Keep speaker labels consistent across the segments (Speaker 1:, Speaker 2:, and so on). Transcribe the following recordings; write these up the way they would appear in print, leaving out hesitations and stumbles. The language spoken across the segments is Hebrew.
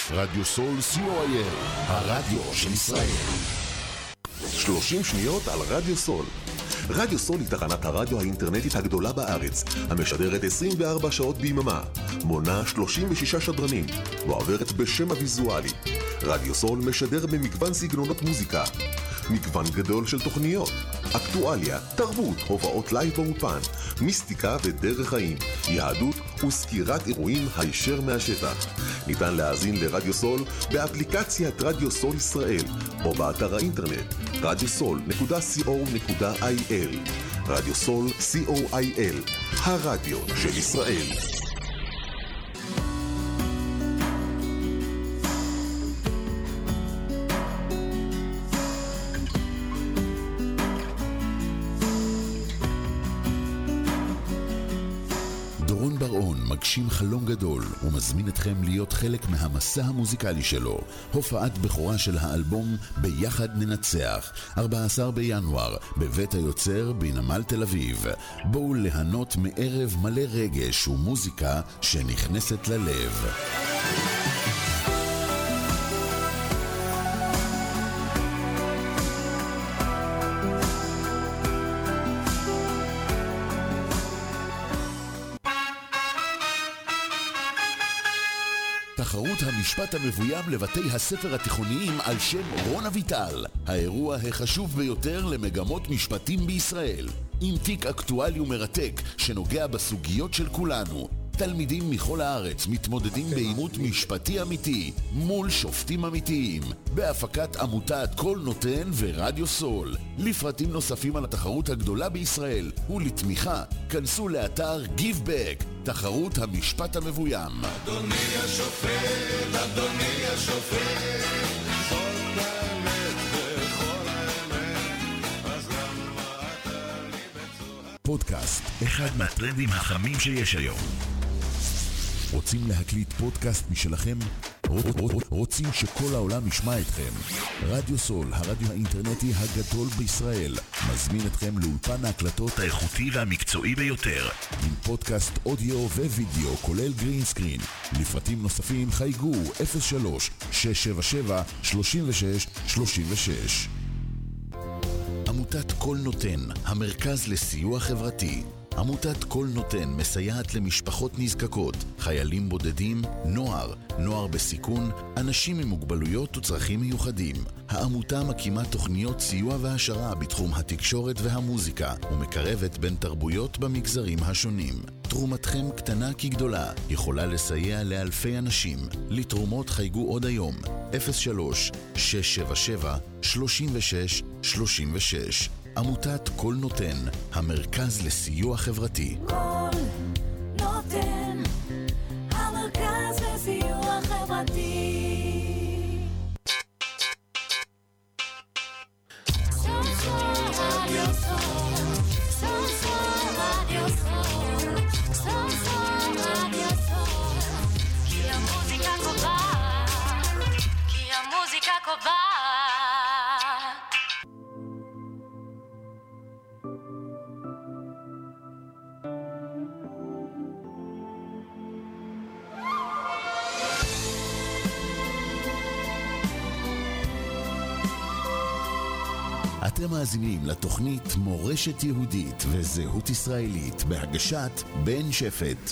Speaker 1: רדיו סול co.il, הרדיו של ישראל. 30 שניות על רדיו סול. רדיו סול היא תחנת הרדיו האינטרנטית הגדולה בארץ, המשדרת 24 שעות ביממה, מונה 36 שדרנים, ועוברת בשם הוויזואלי. רדיו סול משדר במגוון סגנונות מוזיקה, מגוון גדול של תוכניות, אקטואליה, תרבות, הופעות לייב באולפן, מיסטיקה ודרך חיים, יהדות וסקירת אירועים הישר מהשטח. ניתן להאזין לרדיו סול באפליקציית רדיו סול ישראל או באתר האינטרנט radiosol.co.il. רדיו סול co.il, הרדיו של ישראל. דורון בר-און מגשים חלום גדול ומזמין אתכם להיות חלק מהמסע המוזיקלי שלו. הופעת בכורה של האלבום ביחד ננצח, 14 בינואר בבית היוצר בנמל תל אביב. בואו ליהנות מערב מלא רגש ומוזיקה שנכנסת ללב. תחרות המשפט המבוים לבתי הספר התיכוניים על שם רון אביטל, האירוע החשוב ביותר למגמות משפטים בישראל, עם תיק אקטואלי ומרתק שנוגע בסוגיות של כולנו. תלמידים מכל הארץ מתמודדים בעימות משפטי אמיתי מול שופטים אמיתיים, בהפקת עמותת כל נותן ורדיו סול. לפרטים נוספים על התחרות הגדולה בישראל ולתמיכה, כנסו לאתר GiveBack, תחרות המשפט המבוים.
Speaker 2: אדוני השופט, אדוני השופט, זאת האמת וכל האמת, אז למה אתה לי בצורה...
Speaker 1: פודקאסט, אחד מהטרנדים החמים שיש היום. רוצים להקליט פודקאסט משלכם? רוצים שכל העולם ישמע אתכם? רדיו סול, הרדיו האינטרנטי הגדול בישראל, מזמין אתכם לאולפן ההקלטות האיכותי והמקצועי ביותר, עם פודקאסט אודיו ווידאו כולל גרין סקרין. לפרטים נוספים חייגו 03-677-3636. עמותת כל נותן, המרכז לסיוע חברתי. עמותת כל נותן מסייעת למשפחות נזקקות, חיילים בודדים, נוער בסיכון, אנשים עם מוגבלויות וצרכים מיוחדים. העמותה מקימה תוכניות סיוע והשרה בתחום התקשורת והמוזיקה ומקרבת בין תרבויות במגזרים השונים. תרומתכם קטנה כגדולה, יכולה לסייע לאלפי אנשים. לתרומות חייגו עוד היום 03-677-3636. עמותת כל נותן, המרכז לסיוע חברתי.
Speaker 3: כל נותן, המרכז לסיוע חברתי. כי המוזיקה קובעת.
Speaker 1: אתם מאזינים לתוכנית מורשת יהודית וזהות ישראלית בהגשת בן שפט.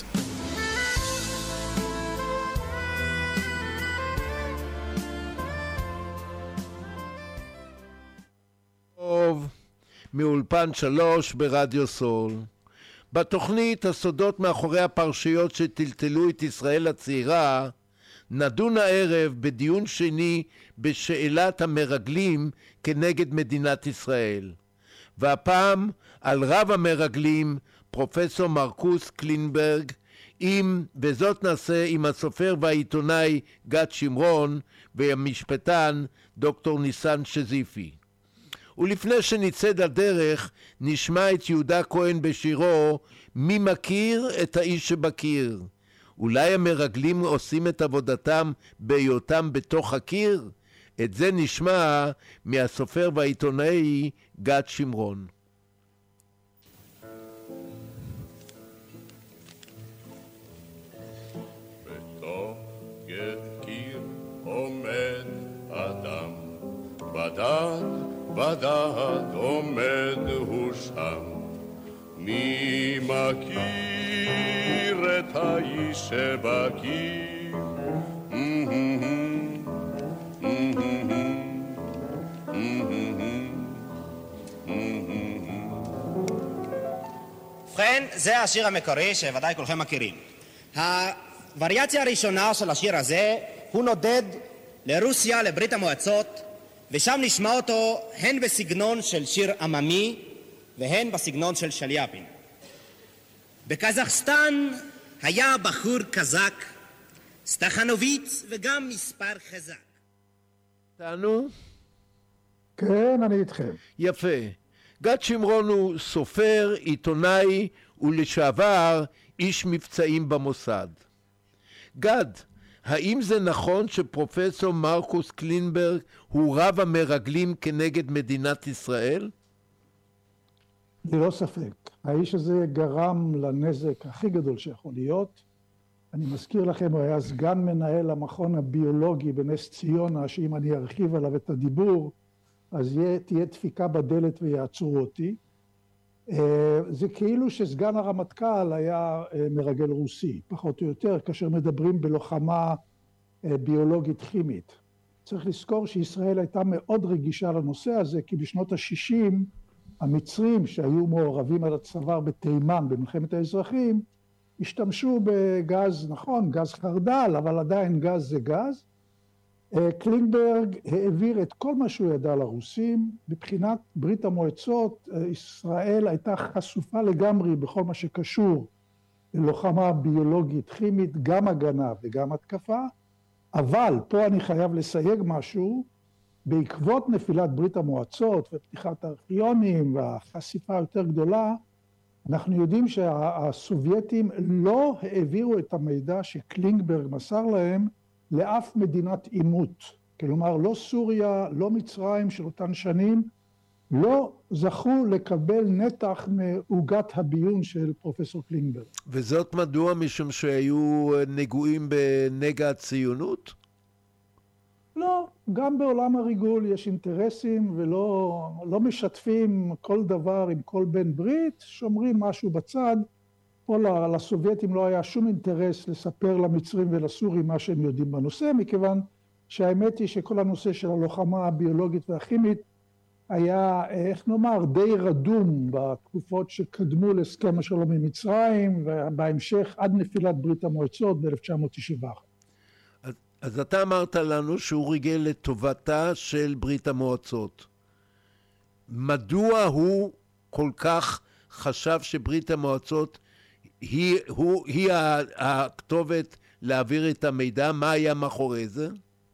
Speaker 4: טוב, מאולפן 3 ברדיו סול. בתוכנית הסודות מאחורי הפרשיות שטלטלו את ישראל הצעירה, נדון הערב בדיון שני בשאלת המרגלים כנגד מדינת ישראל. והפעם על רב המרגלים, פרופסור מרקוס קלינברג, וזאת נעשה עם הסופר והעיתונאי גד שמרון והמשפטן דוקטור ניסן שזיפי. ולפני שנצא לדרך, נשמע את יהודה כהן בשירו "מי מכיר את האיש שבקיר". אולי המרגלים עושים את עבודתם בהיותם בתוך הקיר? את זה נשמע מהסופר והעיתונאי גד שמרון.
Speaker 2: בתוך קיר בדד עומד הוא שם, מי מכיר את האיש שבקיר?
Speaker 5: ובכן, זה השיר המקורי שוודאי כולכם מכירים. הווריאציה הראשונה של השיר הזה הוא נודד לרוסיה, לברית המועצות, ושם נשמע אותו הן בסגנון של שיר עממי והן בסגנון של שליאפין. בקזחסטן היה בחור קזק, סטחנוביץ וגם מספר חזק.
Speaker 4: תענו?
Speaker 6: כן, אני איתכם.
Speaker 4: יפה. גד שמרון הוא סופר, עיתונאי ולשעבר איש מבצעים במוסד. גד, האם זה נכון שפרופסור מרקוס קלינברג הוא רב המרגלים כנגד מדינת ישראל?
Speaker 6: ללא ספק. האיש הזה גרם לנזק הכי גדול שיכול להיות. אני מזכיר לכם, הוא היה סגן מנהל המכון הביולוגי בנס ציונה, שאם אני ארחיב עליו את הדיבור, אז תהיה דפיקה בדלת ויעצרו אותי. זה כאילו שסגן הרמטכ"ל היה מרגל רוסי, פחות או יותר, כאשר מדברים בלוחמה ביולוגית כימית. צריך לזכור שישראל הייתה מאוד רגישה לנושא הזה, כי בשנות ה-60 המצרים שהיו מעורבים על הצוואר בתימן במלחמת האזרחים, השתמשו בגז, נכון, גז חרדל, אבל עדיין גז זה גז. קלינברג העביר את כל מה שהוא ידע לרוסים. מבחינת ברית המועצות, ישראל הייתה חשופה לגמרי בכל מה שקשור ללוחמה ביולוגית כימית, גם הגנה וגם התקפה. אבל פה אני חייב לסייג משהו, בעקבות נפילת ברית המועצות ופתיחת הארכיונים והחשיפה יותר גדולה, אנחנו יודעים שהסובייטים לא העבירו את המידע שקלינברג מסר להם לאף מדינת עימות. כלומר, לא סוריה, לא מצרים של אותן שנים, לא זכו לקבל נתח מעוגת הביון של פרופסור קלינברג.
Speaker 4: וזאת מדוע? משום שהיו נגועים בנגע הציונות?
Speaker 6: לא, גם בעולם הריגול יש אינטרסים ולא משתפים כל דבר עם כל בן ברית, שומרים משהו בצד. פה לסובייטים לא היה שום אינטרס לספר למצרים ולסורים מה שהם יודעים בנושא, מכיוון שהאמת היא שכל הנושא של הלוחמה הביולוגית והכימית היה, איך נאמר, די רדום בתקופות שקדמו להסכם השלום עם מצרים, ובהמשך עד נפילת ברית המועצות ב-1991.
Speaker 4: אז אתה אמרת לנו שהוא ריגל לטובתה של ברית המועצות. מדוע הוא כל כך חשב שברית המועצות היא הכתובת להעביר את המידע? מה היה מאחורי זה?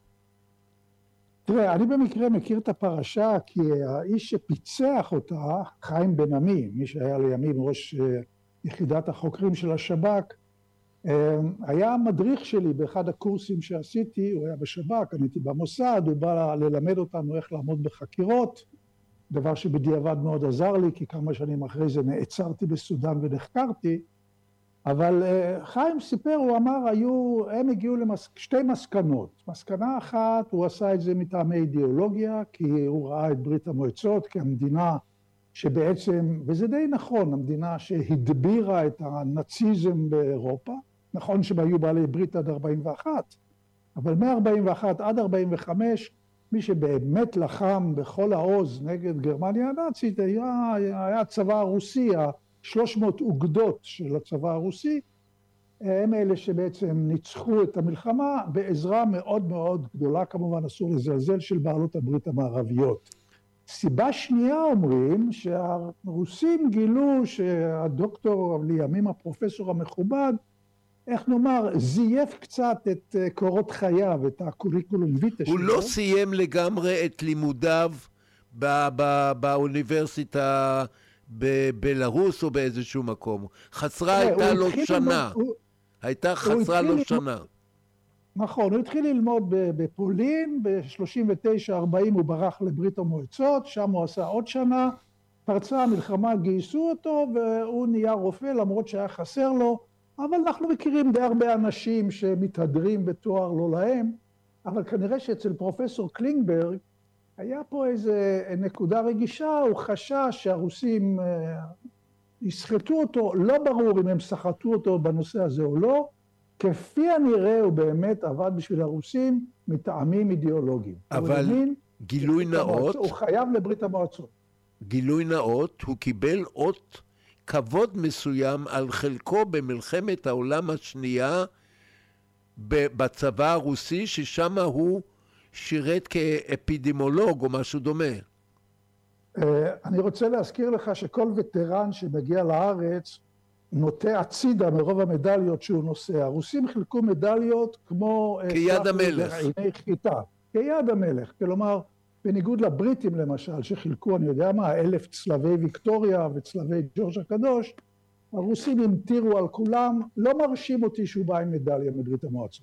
Speaker 6: תראה, אני במקרה מכיר את הפרשה, כי האיש שפיצח אותה, חיים בן עמי, מי שהיה לימים ראש יחידת החוקרים של השב"כ, היה מדריך שלי באחד הקורסים שעשיתי, הוא היה בשב"כ, אני הייתי במוסד, הוא בא ללמד אותנו איך לעמוד בחקירות, דבר שבדיעבד מאוד עזר לי, כי כמה שנים אחרי זה נעצרתי בסודן ונחקרתי, אבל חיים סיפר, הוא אמר, הם הגיעו לשתי מסקנות. מסקנה אחת, הוא עשה את זה מטעמי אידיאולוגיה, כי הוא ראה את ברית המועצות כמדינה שבעצם, וזה די נכון, המדינה שהדבירה את הנאציזם באירופה, נכון שהם היו בעלי ברית עד 41, אבל מ-41 עד 45, מי שבאמת לחם בכל העוז נגד גרמניה הנאצית, היה הצבא הרוסי, 300 אוגדות של הצבא הרוסי, הם אלה שבעצם ניצחו את המלחמה בעזרה מאוד מאוד גדולה, כמובן אסור לזלזל, של בעלות הברית המערביות. סיבה שנייה אומרים שהרוסים גילו שהדוקטור לימים הפרופסור המכובד, איך נאמר, זייף קצת את קורות חייו, את הקוריקולום ויטה שלו.
Speaker 4: הוא לא סיים לגמרי את לימודיו באוניברסיטה בבלרוס או באיזשהו מקום. הייתה לו שנה. חסרה לו שנה.
Speaker 6: נכון, הוא התחיל ללמוד בפולין, ב-39-40 הוא ברח לברית המועצות, שם הוא עשה עוד שנה, פרצה המלחמה, גייסו אותו והוא נהיה רופא למרות שהיה חסר לו, אבל אנחנו מכירים די הרבה אנשים שמתהדרים בתואר לא להם, אבל כנראה שאצל פרופסור קלינברג היה פה איזה נקודה רגישה, הוא חשש שהרוסים יסחטו אותו, לא ברור אם הם סחטו אותו בנושא הזה או לא, כפי הנראה הוא באמת עבד בשביל הרוסים מטעמים אידיאולוגיים.
Speaker 4: אבל גילוי נאות,
Speaker 6: הוא חייב לברית המועצות.
Speaker 4: גילוי נאות, הוא קיבל אות כבוד מסוים על חלקו במלחמת העולם השנייה בצבא הרוסי, ששם הוא שירת כאפידמיולוג או משהו דומה.
Speaker 6: אני רוצה להזכיר לך שכל וטרן שמגיע לארץ נוטה הצידה מרוב המדליות שהוא נושא. הרוסים חילקו מדליות כמו...
Speaker 4: כיד המלך.
Speaker 6: חיטה. כיד המלך. כלומר, בניגוד לבריטים למשל, שחילקו, אני יודע מה, 1,000 צלבי ויקטוריה וצלבי ג'ורג' הקדוש, הרוסים המטירו על כולם, לא מרשים אותי שהוא בא עם מדליה מברית המועצות.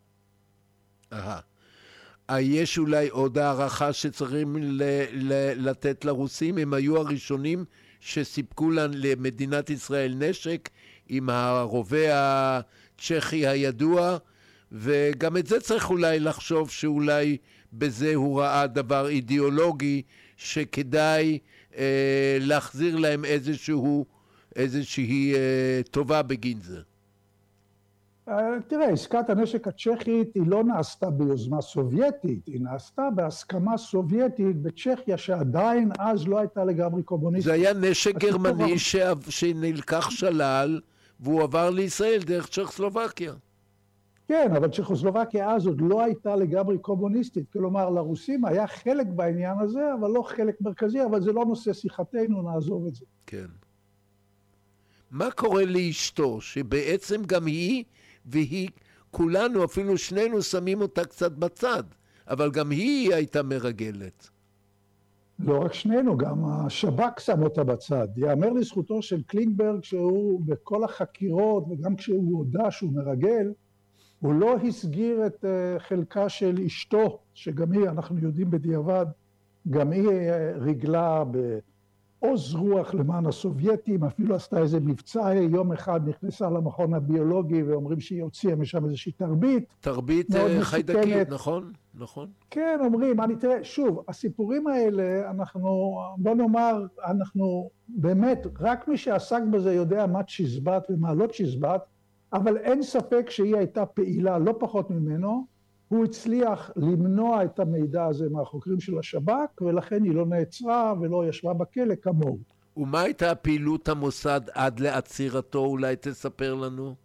Speaker 4: יש אולי עוד הערכה שצריכים לתת לרוסים? הם היו הראשונים שסיפקו למדינת ישראל נשק עם הרובה הצ'כי הידוע, וגם את זה צריך אולי לחשוב שאולי בזה הוא ראה דבר אידיאולוגי שכדאי להחזיר להם איזושהי טובה בגין זה.
Speaker 6: תראה, עסקת הנשק הצ'כית היא לא נעשתה ביוזמה סובייטית, היא נעשתה בהסכמה סובייטית בצ'כיה שעדיין אז לא הייתה לגמרי קומוניסטית.
Speaker 4: זה היה נשק גרמני שנלקח שלל והוא עבר לישראל דרך צ'כוסלובקיה.
Speaker 6: כן, אבל צ'כוסלובקיה אז עוד לא הייתה לגמרי קומוניסטית, כלומר לרוסים היה חלק בעניין הזה, אבל לא חלק מרכזי, אבל זה לא נושא שיחתנו, נעזוב את זה.
Speaker 4: כן. מה קורה לאשתו, שבעצם גם והיא, כולנו, אפילו שנינו שמים אותה קצת בצד, אבל גם היא הייתה מרגלת.
Speaker 6: לא רק שנינו, גם השב"כ שם אותה בצד. יאמר לזכותו של קלינגברג שהוא בכל החקירות, וגם כשהוא הודע שהוא מרגל, הוא לא הסגיר את חלקה של אשתו, שגם היא, אנחנו יודעים בדיעבד, גם היא רגלה בעוז רוח למען הסובייטים, אפילו עשתה איזה מבצע, יום אחד נכנסה למכון הביולוגי, ואומרים שהיא הוציאה משם איזושהי
Speaker 4: תרבית חיידקית, נכון? נכון.
Speaker 6: כן, אומרים, תראה, שוב, הסיפורים האלה, בוא נאמר, אנחנו באמת, רק מי שעסק בזה יודע מה צ'יזבט ומה לא צ'יזבט, אבל אין ספק שהיא הייתה פעילה לא פחות ממנו, הוא הצליח למנוע את המידע הזה מהחוקרים של השב"כ, ולכן היא לא נעצרה ולא ישבה בכלא כמוהו.
Speaker 4: ומה הייתה פעילות המוסד עד לעצירתו? אולי תספר לנו?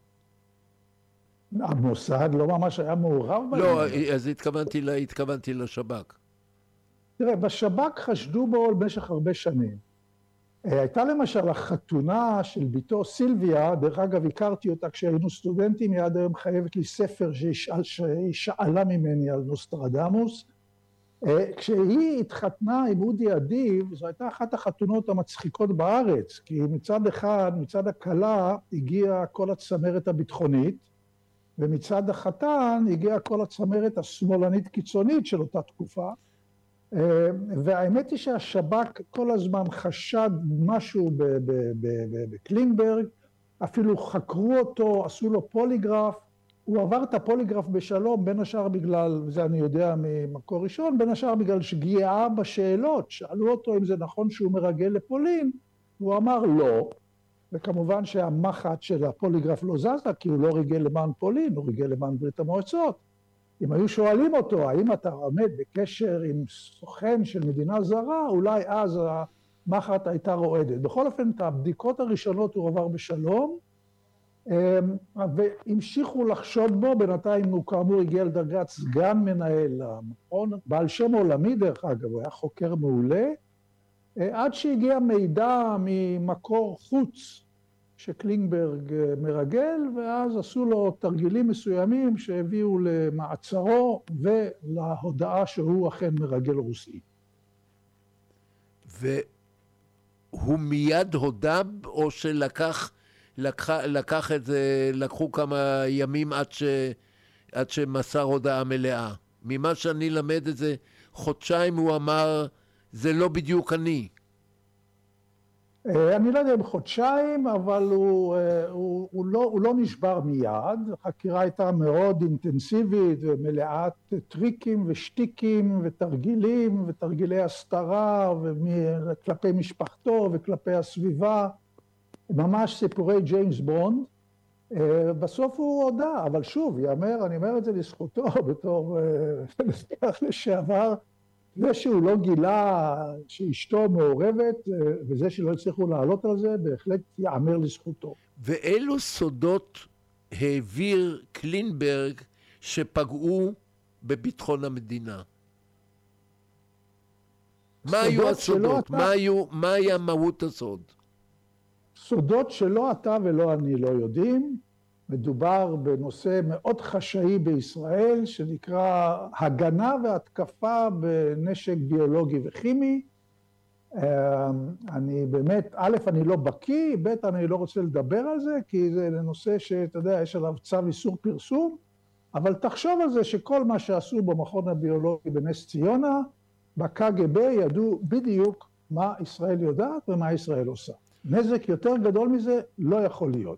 Speaker 6: המוסד לא ממש היה מעורב בעניין.
Speaker 4: לא, אז התכוונתי לשב"כ.
Speaker 6: תראה, בשב"כ חשדו בו במשך הרבה שנים. הייתה למשל החתונה של ביתו סילביה, דרך אגב הכרתי אותה כשהיינו סטודנטים, היא עד היום חייבת לי ספר שהיא שאלה ממני על נוסטרדמוס. כשהיא התחתנה עם אודי אדיב, זו הייתה אחת החתונות המצחיקות בארץ, כי מצד אחד, מצד הכלה, הגיעה כל הצמרת הביטחונית, ומצד החתן הגיעה כל הצמרת השמאלנית קיצונית של אותה תקופה, והאמת היא שהשב"כ כל הזמן חשד משהו בקלינגברג, אפילו חקרו אותו, עשו לו פוליגרף, הוא עבר את הפוליגרף בשלום, בין השאר בגלל, זה אני יודע ממקור ראשון, בין השאר בגלל שגיאה בשאלות, שאלו אותו אם זה נכון שהוא מרגל לפולין, הוא אמר לא, וכמובן שהמחט של הפוליגרף לא זזה, כי הוא לא ריגל למען פולין, הוא ריגל למען ברית המועצות. אם היו שואלים אותו, האם אתה עומד בקשר עם סוכן של מדינה זרה, אולי אז המחט הייתה רועדת. בכל אופן, את הבדיקות הראשונות הוא עבר בשלום, והמשיכו לחשוד בו, בינתיים הוא כאמור הגיע לדרגת סגן מנהל המכון, בעל שם עולמי דרך אגב, הוא היה חוקר מעולה, עד שהגיע מידע ממקור חוץ, שקלינגברג מרגל, ואז עשו לו תרגילים מסוימים שהביאו למעצרו ולהודעה שהוא אכן מרגל רוסי.
Speaker 4: והוא מיד הודע, או לקחו כמה ימים עד שמסר הודעה מלאה? ממה שאני למד את זה, חודשיים הוא אמר, זה לא בדיוק אני.
Speaker 6: אני לא יודע אם חודשיים, אבל הוא לא נשבר מיד. החקירה הייתה מאוד אינטנסיבית ומלאת טריקים ושטיקים ותרגילים ותרגילי הסתרה וכלפי משפחתו וכלפי הסביבה. ממש סיפורי ג'יימס בונד. בסוף הוא הודע, אבל שוב, אני אומר את זה לזכותו בתור מפקח לשעבר, זה שהוא לא גילה שאשתו מעורבת, וזה שלא הצליחו לעלות על זה, בהחלט יאמר לזכותו.
Speaker 4: ואילו סודות העביר קלינברג שפגעו בביטחון המדינה? מה היו הסודות? מה היה מהות הסוד?
Speaker 6: סודות שלא אתה ולא אני לא יודעים. מדובר בנושא מאוד חשאי בישראל, שנקרא הגנה והתקפה בנשק ביולוגי וכימי. אני באמת, א', אני לא בקיא, ב', אני לא רוצה לדבר על זה, כי זה נושא שאתה יודע, יש עליו צו איסור פרסום, אבל תחשוב על זה שכל מה שעשו במכון הביולוגי בנס ציונה, בקג"ב ידעו בדיוק מה ישראל יודעת ומה ישראל עושה. נזק יותר גדול מזה לא יכול להיות.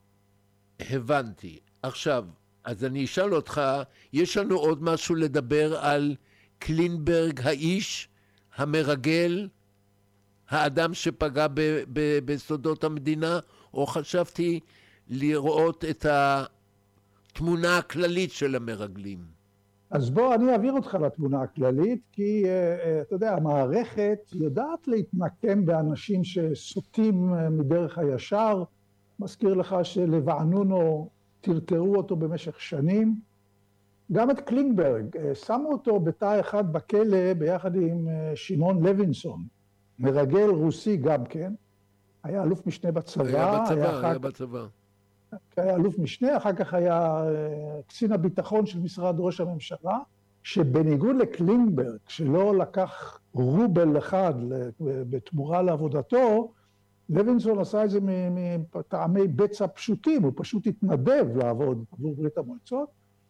Speaker 4: הבנתי. עכשיו, אז אני אשאל אותך, יש לנו עוד משהו לדבר על קלינברג, האיש, המרגל, האדם שפגע בסודות המדינה, או חשבתי לראות את התמונה הכללית של המרגלים?
Speaker 6: אז בוא, אני אעביר אותך לתמונה הכללית, כי אתה יודע, המערכת יודעת להתנקם באנשים שסוטים מדרך הישר. מזכיר לך שלבענונו טרטרו אותו במשך שנים. גם את קלינברג, שמו אותו בתא אחד בכלא ביחד עם שמעון לוינסון, מרגל רוסי גם כן. היה אלוף משנה בצבא.
Speaker 4: היה בצבא.
Speaker 6: היה אלוף משנה, אחר כך היה קצין הביטחון של משרד ראש הממשלה, שבניגוד לקלינברג, שלא לקח רובל אחד בתמורה לעבודתו, לוינסון עשה את זה מטעמי בצע פשוטים, הוא פשוט התנדב לעבוד עבור ברית המועצות,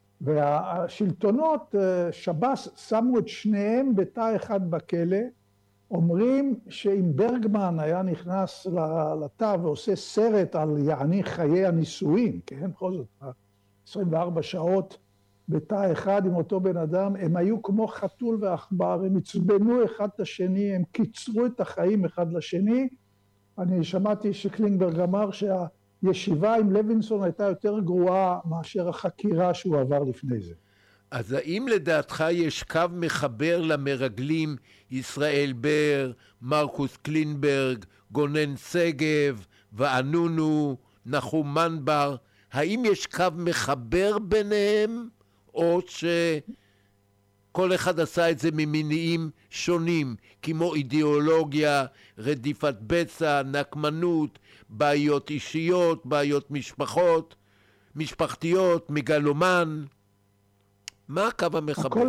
Speaker 6: והשלטונות, שב"ס, שמו את שניהם בתא אחד בכלא. אומרים שאם ברגמן היה נכנס לתא ועושה סרט על יעני חיי הנישואין, כן, בכל זאת, 24 שעות בתא אחד עם אותו בן אדם, הם היו כמו חתול ועכבר, הם עצבנו אחד את השני, הם קיצרו את החיים אחד לשני. אני שמעתי שקלינברג אמר שהישיבה עם לוינסון הייתה יותר גרועה מאשר החקירה שהוא עבר לפני זה.
Speaker 4: אז האם לדעתך יש קו מחבר למרגלים ישראל בר, מרקוס קלינברג, גונן שגב, וענונו, נחום מנבר? האם יש קו מחבר ביניהם, או שכל אחד עשה את זה ממניעים שונים, כמו אידיאולוגיה, רדיפת בצע, נקמנות, בעיות אישיות, בעיות משפחתיות, מגלומן? מה הקו המחבר?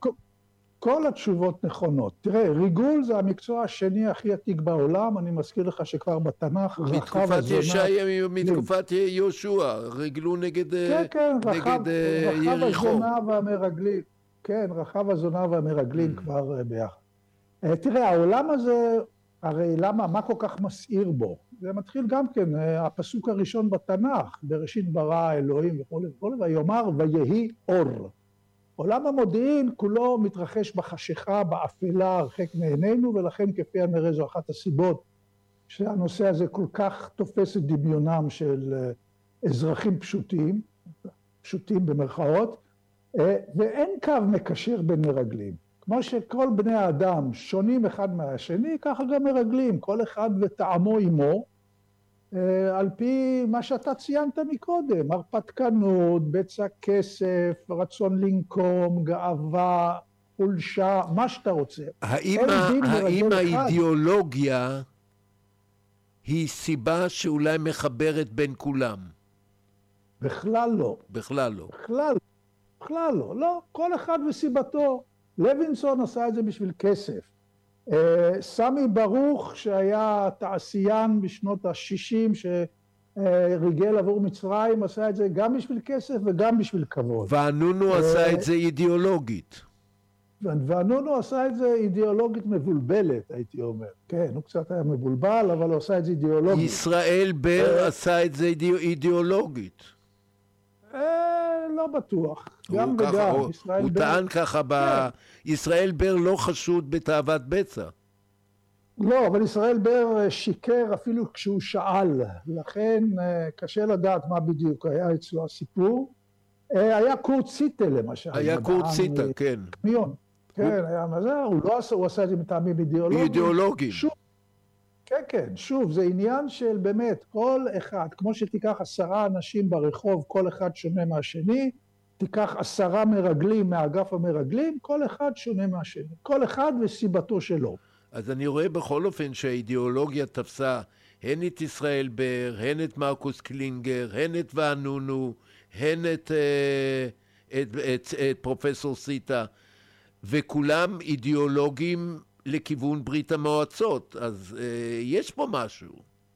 Speaker 6: כל התשובות נכונות. תראה, ריגול זה המקצוע השני הכי עתיק בעולם, אני מזכיר לך שכבר בתנ"ך רחב הזונה...
Speaker 4: מתקופת יהושע, ריגלו נגד
Speaker 6: יריחו. רחב הזונה והמרגלים. כן, רחב הזונה והמרגלים כבר ביחד. תראה, העולם הזה, הרי למה, מה כל כך מסעיר בו? זה מתחיל גם כן, הפסוק הראשון בתנ"ך, בראשית ברא אלוהים וכו', ויאמר ויהי אור. עולם המודיעין כולו מתרחש בחשיכה, באפלה, הרחק מעינינו, ולכן כפי הנראה זו אחת הסיבות שהנושא הזה כל כך תופס את דמיונם של אזרחים פשוטים במרכאות, ואין קו מקשר בין מרגלים. כמו שכל בני האדם שונים אחד מהשני, ככה גם מרגלים, כל אחד וטעמו עמו, על פי מה שאתה ציינת מקודם, הרפתקנות, בצע כסף, רצון לנקום, גאווה, חולשה, מה שאתה רוצה.
Speaker 4: האם האידיאולוגיה היא סיבה שאולי מחברת בין כולם?
Speaker 6: בכלל לא.
Speaker 4: בכלל לא.
Speaker 6: בכלל לא. לא, כל אחד וסיבתו. לוינסון עשה את זה בשביל כסף. סמי ברוך שהיה תעשיין בשנות ה-60 שריגל עבור מצרים, עשה את זה גם בשביל כסף וגם בשביל כבוד.
Speaker 4: וענונו עשה את זה אידיאולוגית.
Speaker 6: ואנונו עשה את זה אידיאולוגית מבולבלת, הייתי אומר. כן, הוא קצת היה מבולבל, אבל הוא עשה את זה אידיאולוגית.
Speaker 4: ישראל בר עשה את זה אידיאולוגית.
Speaker 6: לא בטוח. גם וגם.
Speaker 4: הוא טען ככה, ישראל בר לא חשוד בתאוות בצע.
Speaker 6: לא, אבל ישראל בר שיקר אפילו כשהוא שאל. לכן קשה לדעת מה בדיוק היה אצלו הסיפור. היה קורט סיטה למשל.
Speaker 4: היה קורט סיטה, כן.
Speaker 6: מיון. כן, היה מזה, הוא עשה את זה מטעמים
Speaker 4: אידיאולוגיים.
Speaker 6: כן, כן, שוב, זה עניין של באמת, כל אחד, כמו שתיקח 10 אנשים ברחוב, כל אחד שונה מהשני, תיקח 10 מרגלים מאגף המרגלים, כל אחד שונה מהשני. כל אחד וסיבתו שלו.
Speaker 4: אז אני רואה בכל אופן שהאידיאולוגיה תפסה הן את ישראל בר, הן את מרקוס קלינגר, הן את ואנונו, הן את פרופסור סיטה, וכולם אידיאולוגים לכיוון ברית המועצות, אז יש פה משהו.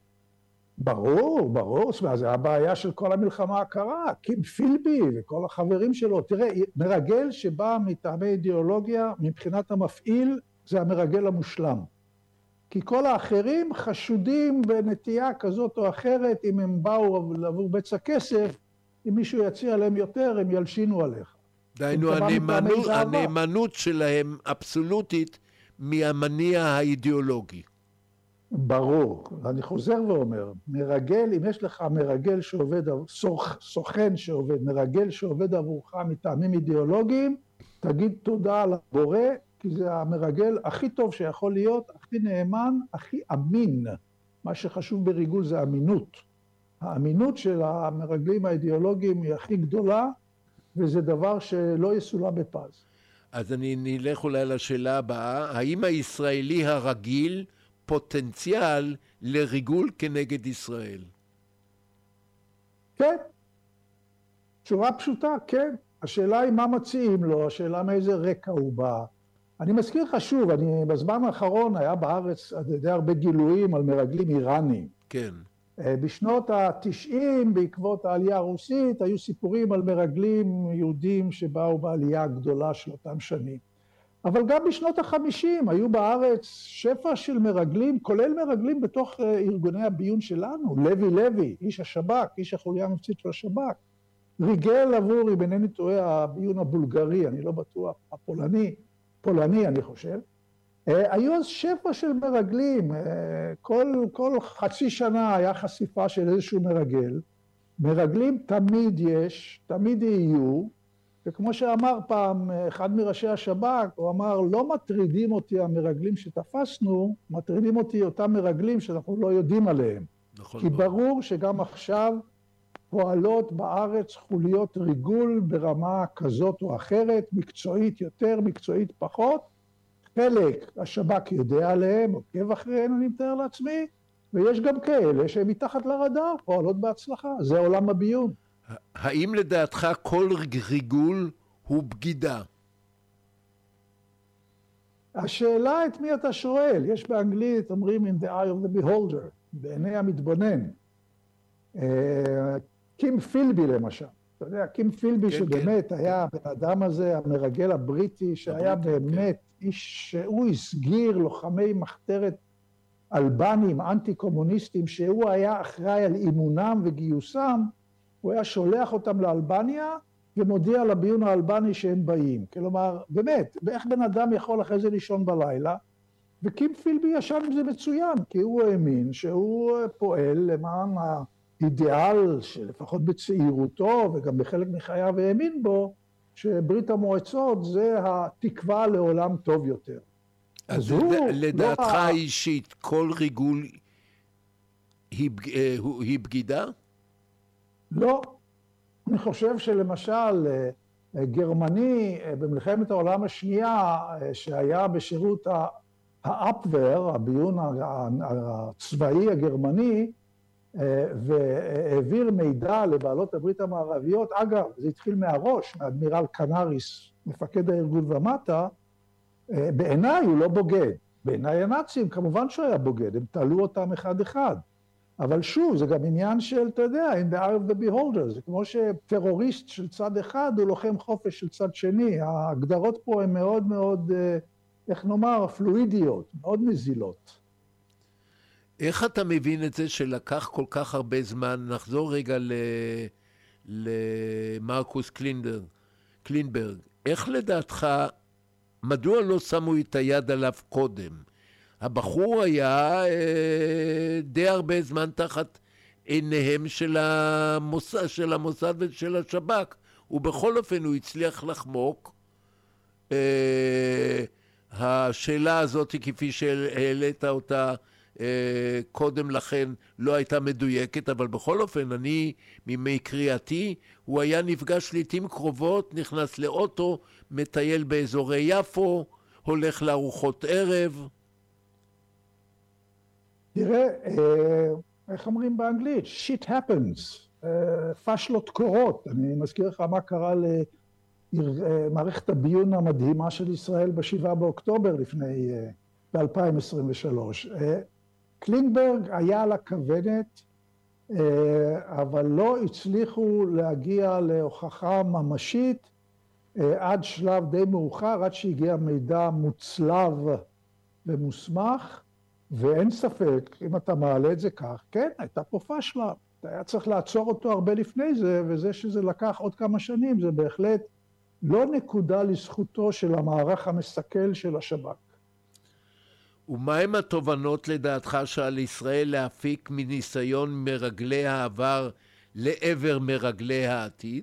Speaker 6: ברור, זה הבעיה של כל המלחמה הקרה, קים פילבי וכל החברים שלו. תראה, מרגל שבא מטעמי אידיאולוגיה, מבחינת המפעיל, זה המרגל המושלם. כי כל האחרים חשודים בנטייה כזאת או אחרת, אם הם באו לעבור בצע כסף, אם מישהו יציע להם יותר, הם ילשינו עליך.
Speaker 4: דיינו, הנאמנות שלהם אבסולוטית מהמניע האידיאולוגי.
Speaker 6: ברור, אני חוזר ואומר, מרגל, אם יש לך מרגל שעובד, סוכן שעובד, מרגל שעובד עבורך מטעמים אידיאולוגיים, תגיד תודה על הבורא, כי זה המרגל הכי טוב שיכול להיות, הכי נאמן, הכי אמין. מה שחשוב בריגול זה אמינות. האמינות של המרגלים האידיאולוגיים היא הכי גדולה, וזה דבר שלא יסולא בפז.
Speaker 4: אז אני נלך אולי לשאלה הבאה, האם הישראלי הרגיל פוטנציאל לריגול כנגד ישראל?
Speaker 6: כן. תשובה פשוטה, כן. השאלה היא מה מציעים לו, השאלה מאיזה רקע הוא בא. אני מזכיר לך שוב, בזמן האחרון היה בארץ די הרבה גילויים על מרגלים איראנים.
Speaker 4: כן.
Speaker 6: בשנות ה-90, בעקבות העלייה הרוסית, היו סיפורים על מרגלים יהודים שבאו בעלייה הגדולה של אותם שנים. אבל גם בשנות ה-50 היו בארץ שפע של מרגלים, כולל מרגלים בתוך ארגוני הביון שלנו. לוי, איש השב"כ, איש החוליה המבצעית של השב"כ. ריגל עבור, אם אינני טועה, הביון הבולגרי, אני לא בטוח, פולני אני חושב. היו אז שפע של מרגלים, כל חצי שנה היה חשיפה של איזשהו מרגל. מרגלים תמיד יש, תמיד יהיו, וכמו שאמר פעם אחד מראשי השב"כ, הוא אמר, לא מטרידים אותי המרגלים שתפסנו, מטרידים אותי אותם מרגלים שאנחנו לא יודעים עליהם.
Speaker 4: נכון.
Speaker 6: כי ברור שגם עכשיו פועלות בארץ חוליות ריגול ברמה כזאת או אחרת, מקצועית יותר, מקצועית פחות, חלק השב"כ יודע עליהם, עוקב אחריהם, אני מתאר לעצמי, ויש גם כאלה שהם מתחת לרדאר, פועלות בהצלחה. זה עולם הביון.
Speaker 4: האם לדעתך כל ריגול הוא בגידה?
Speaker 6: השאלה את מי אתה שואל. יש באנגלית, אומרים in the eye of the beholder, בעיני המתבונן. קים פילבי למשל. אתה יודע, קים פילבי שבאמת היה הבן אדם הזה, המרגל הבריטי, שהיה באמת איש שהוא הסגיר לוחמי מחתרת אלבנים, אנטי-קומוניסטים, שהוא היה אחראי על אימונם וגיוסם, הוא היה שולח אותם לאלבניה ומודיע לביון האלבני שהם באים. כלומר, באמת, איך בן אדם יכול אחרי זה לישון בלילה? וקים פילבי ישן עם זה מצוין, כי הוא האמין שהוא פועל למען האידיאל שלפחות בצעירותו וגם בחלק מחייו האמין בו, שברית המועצות זה התקווה לעולם טוב יותר.
Speaker 4: אז לדעתך האישית, כל ריגול היא בגידה?
Speaker 6: לא. אני חושב שלמשל גרמני במלחמת העולם השנייה שהיה בשירות האפוור, הביון הצבאי הגרמני, והעביר מידע לבעלות הברית המערביות. אגב, זה התחיל מהראש, מאדמירל קנריס, מפקד הארגון ומטה. בעיניי הוא לא בוגד. בעיניי הנאצים כמובן שהוא היה בוגד, הם תעלו אותם אחד אחד. אבל שוב, זה גם עניין של, אתה יודע, in the eye of the beholder, זה כמו שטרוריסט של צד אחד הוא לוחם חופש של צד שני, ההגדרות פה הן מאוד מאוד, איך נאמר, פלואידיות, מאוד נזילות.
Speaker 4: איך אתה מבין את זה שלקח כל כך הרבה זמן, נחזור רגע למרקוס קלינברג, איך לדעתך, מדוע לא שמו את היד עליו קודם? הבחור היה די הרבה זמן תחת עיניהם של המוסד ושל השב"כ, ובכל אופן הוא הצליח לחמוק. השאלה הזאת, כפי שהעלית אותה קודם לכן, לא הייתה מדויקת, אבל בכל אופן, אני, מקריאתי, הוא היה נפגש לעתים קרובות, נכנס לאוטו, מטייל באזורי יפו, הולך לארוחות ערב.
Speaker 6: תראה, איך אומרים באנגלית? shit happens, פשלות קורות. אני מזכיר לך מה קרה למערכת הביון המדהימה של ישראל ב7 באוקטובר לפני, ב-2023. קלינברג היה על הכוונת, אבל לא הצליחו להגיע להוכחה ממשית עד שלב די מאוחר, עד שהגיע מידע מוצלב ומוסמך, ואין ספק, אם אתה מעלה את זה כך, כן, הייתה פה פשלה. היה צריך לעצור אותו הרבה לפני זה, וזה שזה לקח עוד כמה שנים, זה בהחלט לא נקודה לזכותו של המערך המסכל של השב"כ.
Speaker 4: ומהם התובנות לדעתך שעל ישראל להפיק מניסיון מרגלי העבר לעבר מרגלי העתיד?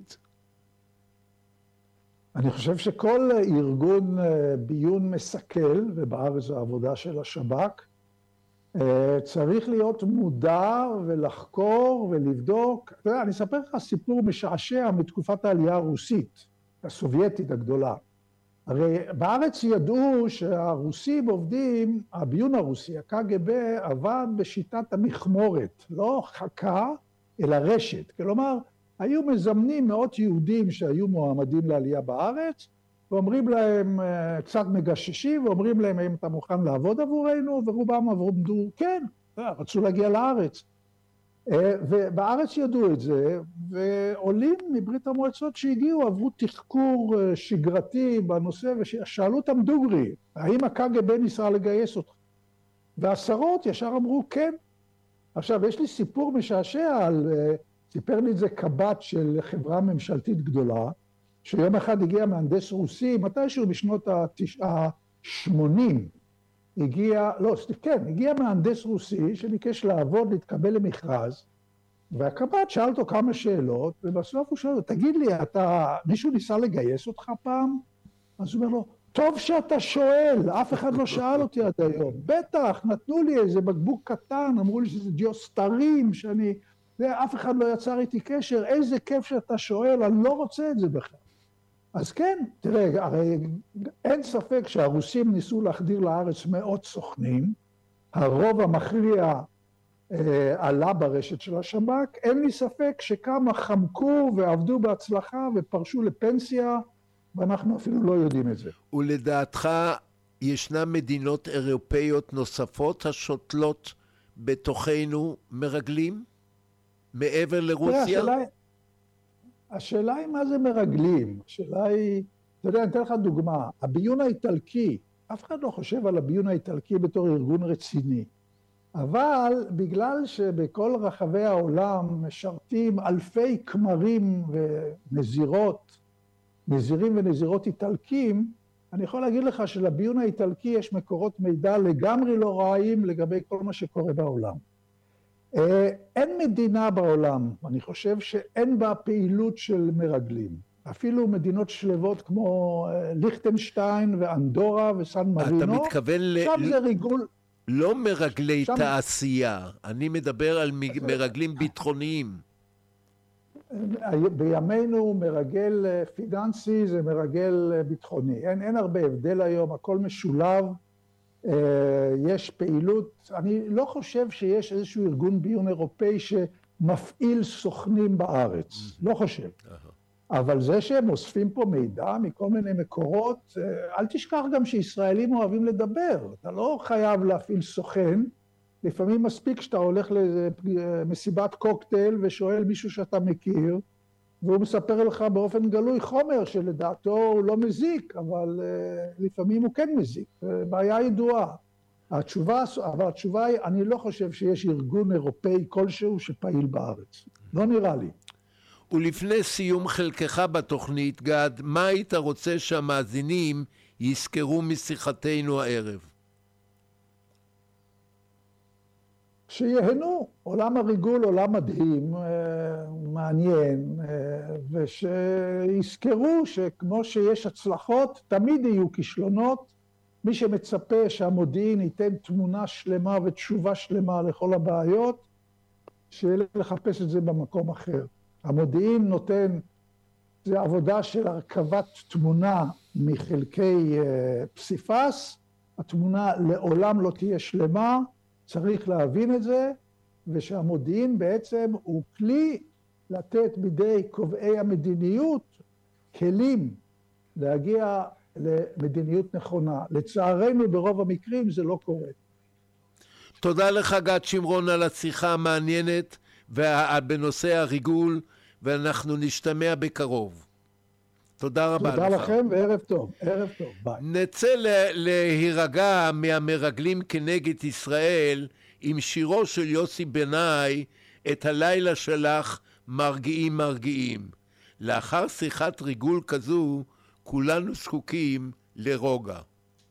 Speaker 6: אני חושב שכל ארגון ביון מסכל, ובארץ זו העבודה של השב"כ, צריך להיות מודע ולחקור ולבדוק. אתה יודע, אני אספר לך סיפור משעשע מתקופת העלייה הרוסית, הסובייטית הגדולה. הרי בארץ ידעו שהרוסים עובדים, הביון הרוסי, הקג"ב, עבד בשיטת המכמורת, לא חכה, אלא רשת. כלומר, היו מזמנים מאות יהודים שהיו מועמדים לעלייה בארץ, ואומרים להם, קצת מגששים, ואומרים להם, האם אתה מוכן לעבוד עבורנו? ורובם עבדו, כן, רצו להגיע לארץ. ובארץ ידעו את זה, ועולים מברית המועצות שהגיעו, עברו תחקור שגרתי בנושא, ושאלו אותם דוגרי, האם הקג"ב ניסה לגייס אותך? ועשרות ישר אמרו כן. עכשיו, יש לי סיפור משעשע סיפר לי את זה קב"ט של חברה ממשלתית גדולה, שיום אחד הגיע מהנדס רוסי, מתישהו בשנות ה-80, הגיע מהנדס רוסי שביקש לעבוד, להתקבל למכרז, והקב"ט שאל אותו כמה שאלות, ובסוף הוא שואל לו, תגיד לי, מישהו ניסה לגייס אותך פעם? אז הוא אומר לו, טוב שאתה שואל, אף אחד לא שאל אותי עד היום. בטח, נתנו לי איזה בקבוק קטן, אמרו לי שזה דיוסטרים, אף אחד לא יצר איתי קשר, איזה כיף שאתה שואל, אני לא רוצה את זה בכלל. אז כן, תראה, הרי אין ספק שהרוסים ניסו להחדיר לארץ מאות סוכנים, הרוב המכריע עלה ברשת של השב"כ, אין לי ספק שכמה חמקו ועבדו בהצלחה ופרשו לפנסיה, ואנחנו אפילו לא יודעים את זה.
Speaker 4: ולדעתך ישנן מדינות אירופאיות נוספות השותלות בתוכנו מרגלים? מעבר לרוסיה?
Speaker 6: השאלה היא מה זה מרגלים. השאלה היא, אתה יודע, אני אתן לך דוגמה. הביון האיטלקי, אף אחד לא חושב על הביון האיטלקי בתור ארגון רציני. אבל בגלל שבכל רחבי העולם משרתים אלפי כמרים נזירים ונזירות איטלקים, אני יכול להגיד לך שלביון האיטלקי יש מקורות מידע לגמרי לא רעים לגבי כל מה שקורה בעולם. אין מדינה בעולם, אני חושב שאין בה פעילות של מרגלים. אפילו מדינות שלבות כמו ליכטנשטיין ואנדורה וסן מרינו.
Speaker 4: אתה מתכוון
Speaker 6: שם זה ריגול.
Speaker 4: לא מרגלי תעשייה, אני מדבר על מרגלים ביטחוניים.
Speaker 6: בימינו מרגל פיננסי זה מרגל ביטחוני. אין הרבה הבדל היום, הכל משולב. יש פעילות, אני לא חושב שיש איזשהו ארגון ביון אירופאי שמפעיל סוכנים בארץ, לא חושב. אבל זה שהם אוספים פה מידע מכל מיני מקורות, אל תשכח גם שישראלים אוהבים לדבר, אתה לא חייב להפעיל סוכן, לפעמים מספיק שאתה הולך למסיבת קוקטייל ושואל מישהו שאתה מכיר, והוא מספר לך באופן גלוי חומר שלדעתו הוא לא מזיק, אבל לפעמים הוא כן מזיק, בעיה ידועה. אבל התשובה היא, אני לא חושב שיש ארגון אירופאי כלשהו שפעיל בארץ. לא נראה לי.
Speaker 4: ולפני סיום חלקך בתוכנית, גד, מה היית רוצה שהמאזינים יזכרו משיחתנו הערב?
Speaker 6: שיהנו, עולם הריגול עולם מדהים, מעניין, ושיזכרו שכמו שיש הצלחות, תמיד יהיו כישלונות. מי שמצפה שהמודיעין ייתן תמונה שלמה ותשובה שלמה לכל הבעיות, שילך לחפש את זה במקום אחר. המודיעין נותן, זה עבודה של הרכבת תמונה מחלקי פסיפס, התמונה לעולם לא תהיה שלמה, צריך להבין את זה, ושהמודיעין בעצם הוא כלי לתת בידי קובעי המדיניות כלים להגיע למדיניות נכונה. לצערנו ברוב המקרים זה לא קורה.
Speaker 4: תודה לך גד שמרון על השיחה המעניינת בנושא הריגול, ואנחנו נשתמע בקרוב. תודה רבה לך.
Speaker 6: תודה לכם וערב טוב. ערב טוב, ביי.
Speaker 4: נצא להירגע מהמרגלים כנגד ישראל עם שירו של יוסי בנאי, את הלילה שלך מרגיעים מרגיעים. לאחר שיחת ריגול כזו, כולנו זקוקים לרוגע.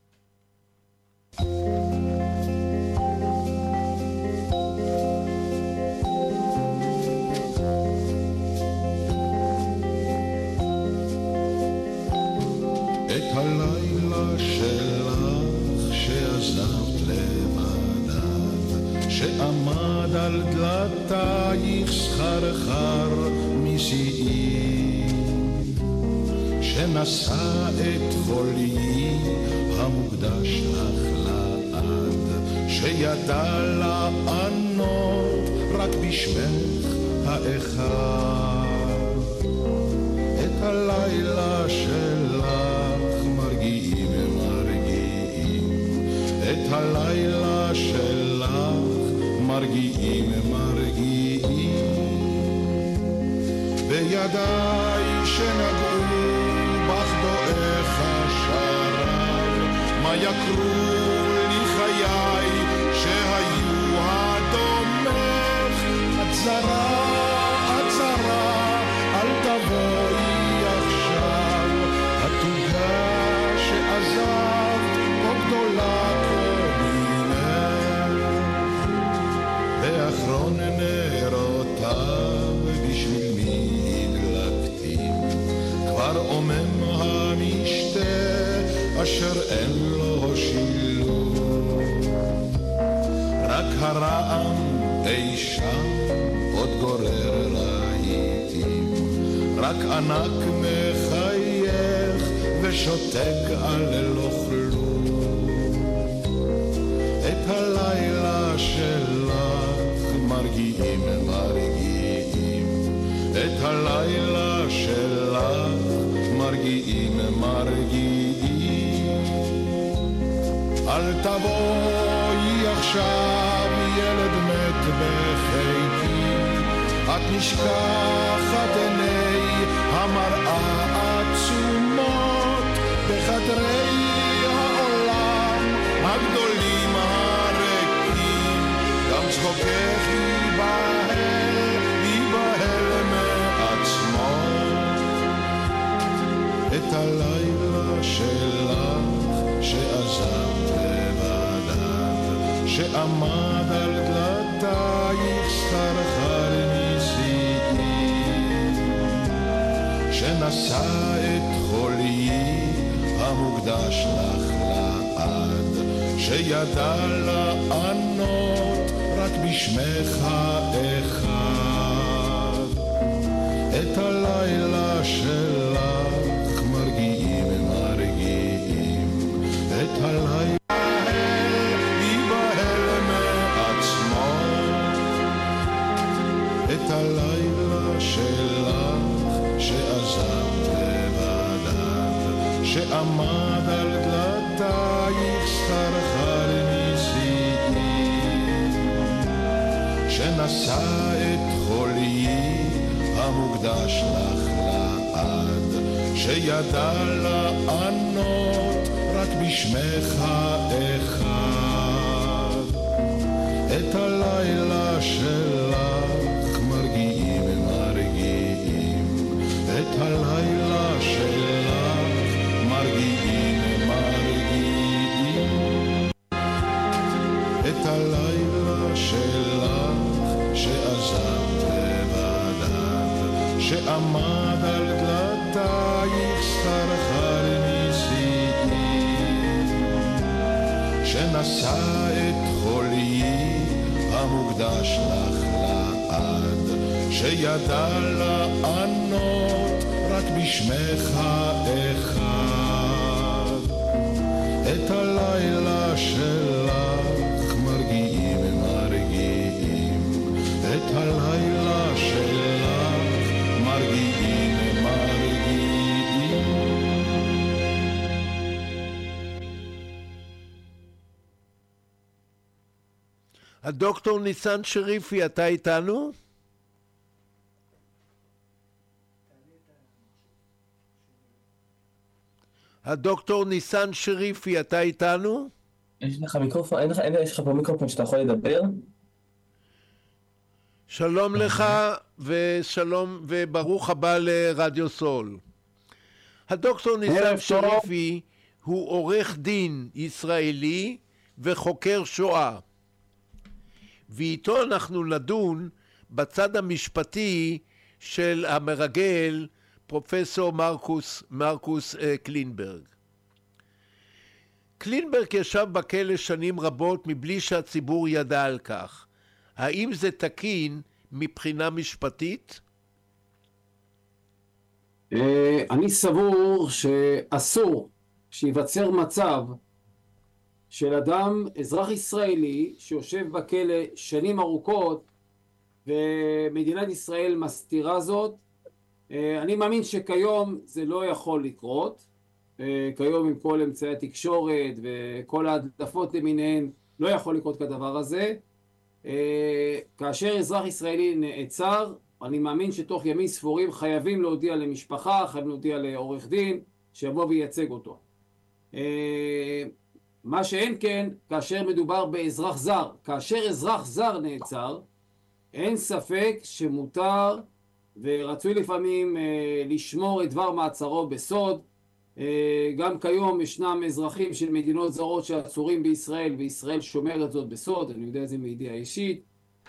Speaker 7: את הלילה שלך שעזבת לבדד, שעמד על דלתייך סחרחר משיאי, שנשא את חולי המוקדש לך לעד, שידע לענות רק בשמך האחד. את הלילה שלך מרגיעים מרגיעים, את הלילה שלך מרגיעים מרגיעים, בידיי שנגעו בך דועך השרב, מה יקרו לי חיי שהיו הדומך. את זרה, את זרה, אל תבואי עכשיו, התוגה שעזבת כה גדולה קומינך, ואחרון נרותיו בשביל מי הדלקתים, כבר עומם המשתה אשר אין לו שילוב, רק הרעם אי שם עוד גורר לעיתים, רק ענק מחייך ושותק על לא כלום. את הלילה שלך מרגיעים מרגיעים, את הלילה שלך מרגיעים מרגיעים, אל תבואי עכשיו ילד מת בחיקי, את נשכחת עיני המראה עצומות בחדרי העולם הגדולים הריקים, גם צחוקך ייבהל מעצמו. את הלילה שלך שעזבת לבדד, שעמד על דלתייך סחרחר משיאי, שנשא את חולי המוקדש לך לעד, שידע לענות רק בשמך האחד. את הלילה שלך מרגיעים מרגיעים, את הלילה ייבהל מעצמו. את הלילה שלך שעזבת לבדד, שעמד על דלתייך סחרחר משיאי, שנשא את חולי המוקדש לך לעד, שידע לענות רק בשמך אחד. את הלילה שלך מרגיעים מרגיעים, את הלילה שלך מרגיעים מרגיעים, את הלילה שלך שעזבת לבדד, שעמד על דלתייך סרחל נשיאים, שנשא את חולי המוקדש לך לעד, שידע לענות רק בשמך אחד. את הלילה שלך מרגיעים מרגיעים, את הלילה שלך מרגיעים מרגיעים.
Speaker 4: הדוקטור ניסן שריפי, אתה איתנו? הדוקטור ניסן שריפי, אתה איתנו?
Speaker 8: יש לך מיקרופון? יש לך פה מיקרופון שאתה יכול לדבר?
Speaker 4: שלום לך ושלום וברוך הבא לרדיו סול. הדוקטור ניסן שריפי הוא עורך דין ישראלי וחוקר שואה. ואיתו אנחנו נדון בצד המשפטי של המרגל פרופסור מרקוס קלינברג. קלינברג ישב בכלא שנים רבות מבלי שהציבור ידע על כך. האם זה תקין מבחינה משפטית?
Speaker 9: אני סבור שאסור שיווצר מצב של אדם, אזרח ישראלי, שיושב בכלא שנים ארוכות ומדינת ישראל מסתירה זאת. אני מאמין שכיום זה לא יכול לקרות. כיום עם כל אמצעי התקשורת וכל ההדלפות למיניהן לא יכול לקרות כדבר הזה. כאשר אזרח ישראלי נעצר, אני מאמין שתוך ימים ספורים חייבים להודיע למשפחה, חייבים להודיע לעורך דין שיבוא וייצג אותו. מה שאין כן כאשר מדובר באזרח זר. כאשר אזרח זר נעצר, אין ספק שמותר ורצוי לפעמים לשמור את דבר מעצרו בסוד. גם כיום ישנם אזרחים של מדינות זרות שעצורים בישראל, וישראל שומרת זאת בסוד, אני יודע את זה מידיעה אישית,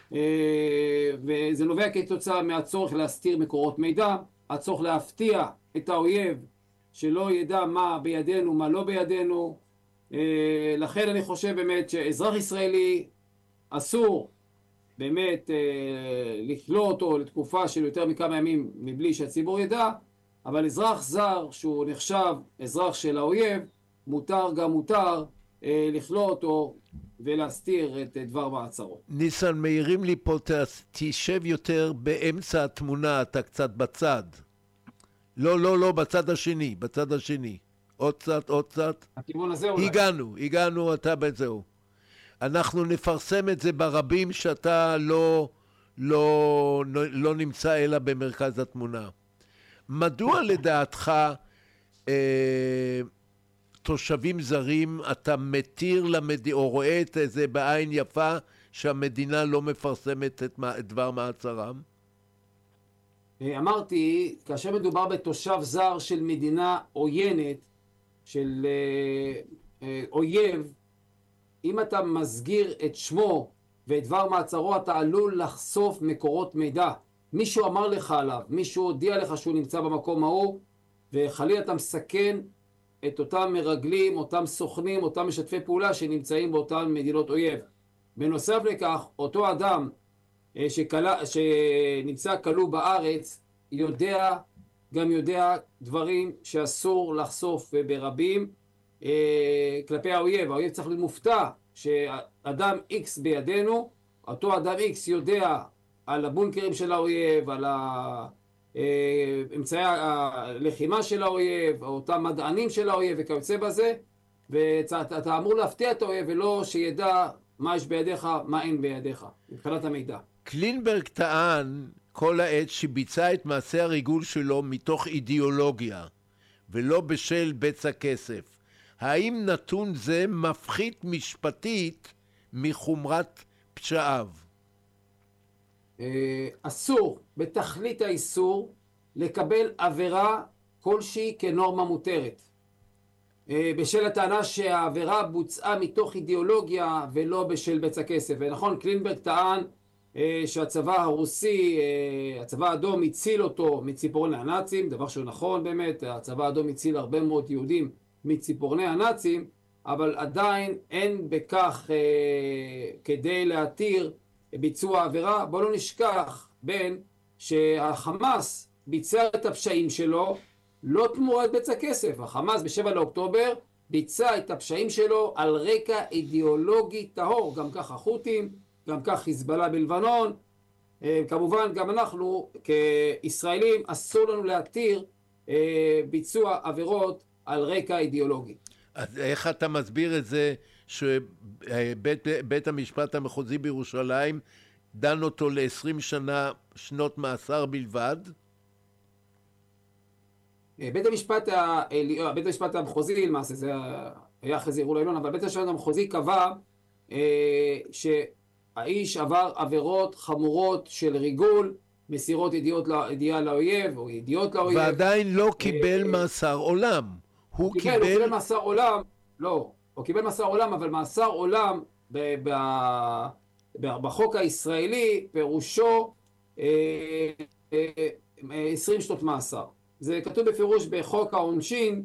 Speaker 9: וזה נובע כתוצאה מהצורך להסתיר מקורות מידע, הצורך להפתיע את האויב שלא ידע מה בידינו, מה לא בידינו. לכן אני חושב באמת שאזרח ישראלי אסור באמת לכלוא אותו לתקופה של יותר מכמה ימים מבלי שהציבור ידע, אבל אזרח זר שהוא נחשב אזרח של האויב, מותר לכלוא אותו ולהסתיר את דבר מעצרו.
Speaker 4: ניסן, מעירים לי פה, תשב יותר באמצע התמונה, אתה קצת בצד. לא, בצד השני, בצד השני. עוד קצת.
Speaker 9: הכיוון הזה אולי.
Speaker 4: הגענו, אתה בזהו. אנחנו נפרסם את זה ברבים שאתה לא נמצא אלא במרכז התמונה. מדוע לדעתך תושבים זרים אתה מתיר או רואה את זה בעין יפה שהמדינה לא מפרסמת את דבר מעצרם?
Speaker 9: אמרתי, כאשר מדובר בתושב זר של מדינה עוינת, של אויב, אם אתה מסגיר את שמו ואת דבר מעצרו, אתה עלול לחשוף מקורות מידע. מישהו אמר לך עליו, מישהו הודיע לך שהוא נמצא במקום ההוא, וחלילה אתה מסכן את אותם מרגלים, אותם סוכנים, אותם משתפי פעולה שנמצאים באותן מדינות אויב. בנוסף לכך, אותו אדם שנמצא כלוא בארץ, גם יודע דברים שאסור לחשוף ברבים כלפי האויב. האויב צריך להיות מופתע שאדם X בידינו, אותו אדם X יודע על הבונקרים של האויב, על אמצעי הלחימה של האויב, אותם מדענים של האויב וכיוצא בזה, ואתה אמור להפתיע את האויב ולא שידע מה יש בידיך, מה אין בידיך, מבחינת המידע.
Speaker 4: קלינברג טען כל העת שביצע את מעשה הריגול שלו מתוך אידיאולוגיה, ולא בשל בצע כסף. האם נתון זה מפחית משפטית מחומרת פשעיו?
Speaker 9: אסור, בתכלית האיסור, לקבל עבירה כלשהי כנורמה מותרת. בשל הטענה שהעבירה בוצעה מתוך אידיאולוגיה ולא בשל בצע כסף. ונכון, קלינברג טען שהצבא הרוסי, הצבא האדום הציל אותו מציפורני הנאצים, דבר שהוא נכון באמת, הצבא האדום הציל הרבה מאוד יהודים מציפורני הנאצים, אבל עדיין אין בכך כדי להתיר ביצוע עבירה. בוא לא נשכח בין שהחמאס ביצע את הפשעים שלו לא תמורת בצע כסף. החמאס ב7 לאוקטובר ביצע את הפשעים שלו על רקע אידיאולוגי טהור, גם כך החות'ים, גם כך חיזבאללה בלבנון. כמובן גם אנחנו כישראלים אסור לנו להתיר ביצוע עבירות על רקע אידיאולוגי.
Speaker 4: אז איך אתה מסביר את זה שבית המשפט המחוזי בירושלים דן אותו ל-20 שנות מאסר בלבד?
Speaker 9: בית המשפט המחוזי, למעשה זה היה אחרי זה ערעור לעליון, אבל בית המשפט המחוזי קבע שהאיש עבר עבירות חמורות של ריגול, מסירות ידיעה לאויב או ידיעות לאויב.
Speaker 4: ועדיין לא קיבל מאסר עולם. הוא
Speaker 9: קיבל מאסר עולם, לא, הוא קיבל מאסר עולם, אבל מאסר עולם בחוק הישראלי פירושו 20 שנות מאסר. זה כתוב בפירוש בחוק העונשין,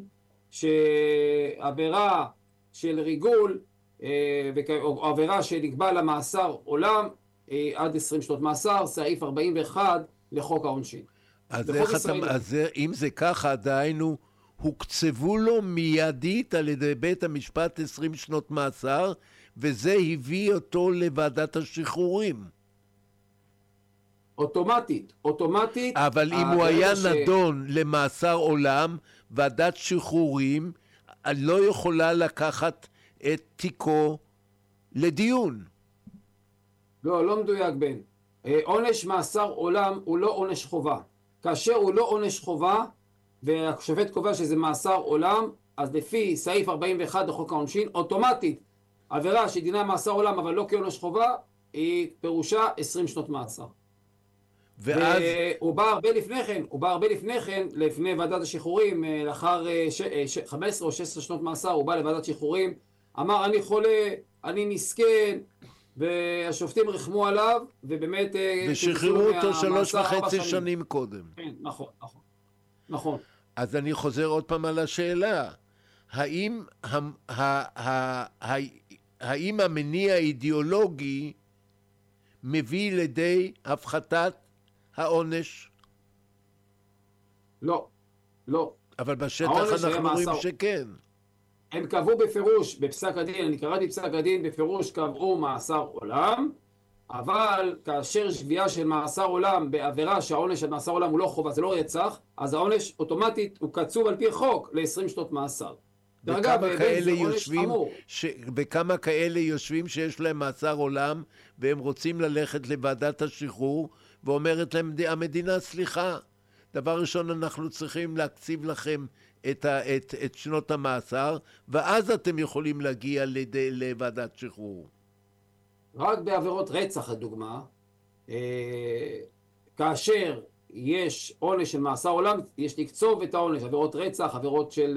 Speaker 9: שעבירה של ריגול, או עבירה שנקבע לה מאסר עולם, עד 20 שנות מאסר, סעיף 41 לחוק העונשין.
Speaker 4: אז אם זה ככה, דהיינו, הוקצבו לו מיידית על ידי בית המשפט 20 שנות מאסר, וזה הביא אותו לוועדת השחרורים.
Speaker 9: אוטומטית.
Speaker 4: אבל אם הוא היה נדון למאסר עולם, ועדת שחרורים לא יכולה לקחת את תיקו לדיון.
Speaker 9: לא מדויק בן. עונש מאסר עולם הוא לא עונש חובה. כאשר הוא לא עונש חובה, והשופט קובע שזה מאסר עולם, אז לפי סעיף 41 לחוק העונשין, אוטומטית, עבירה שדינה מאסר עולם אבל לא כעונש חובה, היא פירושה 20 שנות מאסר.
Speaker 4: ואז...
Speaker 9: הוא בא הרבה לפני כן, לפני ועדת השחרורים, לאחר 15 או 16 שנות מאסר, הוא בא לוועדת שחרורים, אמר אני חולה, אני מסכן, והשופטים רחמו עליו, ובאמת...
Speaker 4: ושחררו אותו 3.5 שנים קודם.
Speaker 9: כן, נכון.
Speaker 4: אז אני חוזר עוד פעם על השאלה. האם המניע האידיאולוגי מביא לידי הפחתת העונש?
Speaker 9: לא.
Speaker 4: אבל בשטח אנחנו רואים שכן.
Speaker 9: הם קבעו בפירוש, בפסק הדין, אני קראתי פסק הדין, בפירוש קבעו מאסר עולם, אבל כאשר יש קביעה של מאסר עולם בעבירה שהעונש של מאסר עולם הוא לא חובה, זה לא רצח, אז העונש אוטומטית הוא קצוב על פי חוק ל-20 שנות מאסר.
Speaker 4: וכמה כאלה יושבים שיש להם מאסר עולם והם רוצים ללכת לוועדת השחרור ואומרת להם המדינה סליחה, דבר ראשון אנחנו צריכים להקציב לכם את שנות המאסר ואז אתם יכולים להגיע לוועדת שחרור.
Speaker 9: רק בעבירות רצח לדוגמה, כאשר יש עונש של מאסר עולם, יש לקצוב את העונש, עבירות רצח, עבירות של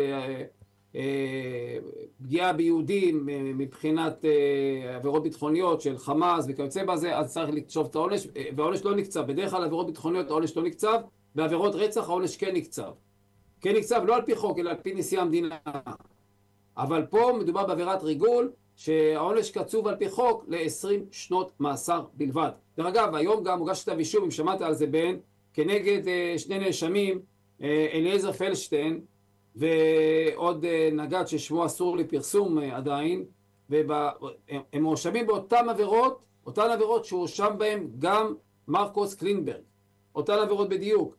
Speaker 9: פגיעה ביהודים מבחינת עבירות ביטחוניות של חמאס וכיוצא בזה, אז צריך לקצוב את העונש, והעונש לא נקצב. בדרך כלל עבירות ביטחוניות העונש לא נקצב, בעבירות רצח העונש כן נקצב. כן נקצב לא על פי חוק, אלא על פי נשיא המדינה. אבל פה מדובר בעבירת ריגול, שהעונש קצוב על פי חוק ל-20 שנות מאסר בלבד. דרך אגב, היום גם הוגש כתב אישום, אם שמעת על זה בן, כנגד שני נאשמים, אליעזר פלדשטיין, ועוד נגד ששמו אסור לפרסום עדיין, והם מואשמים באותן עבירות שהואשם בהם גם מרקוס קלינברג. אותן עבירות בדיוק.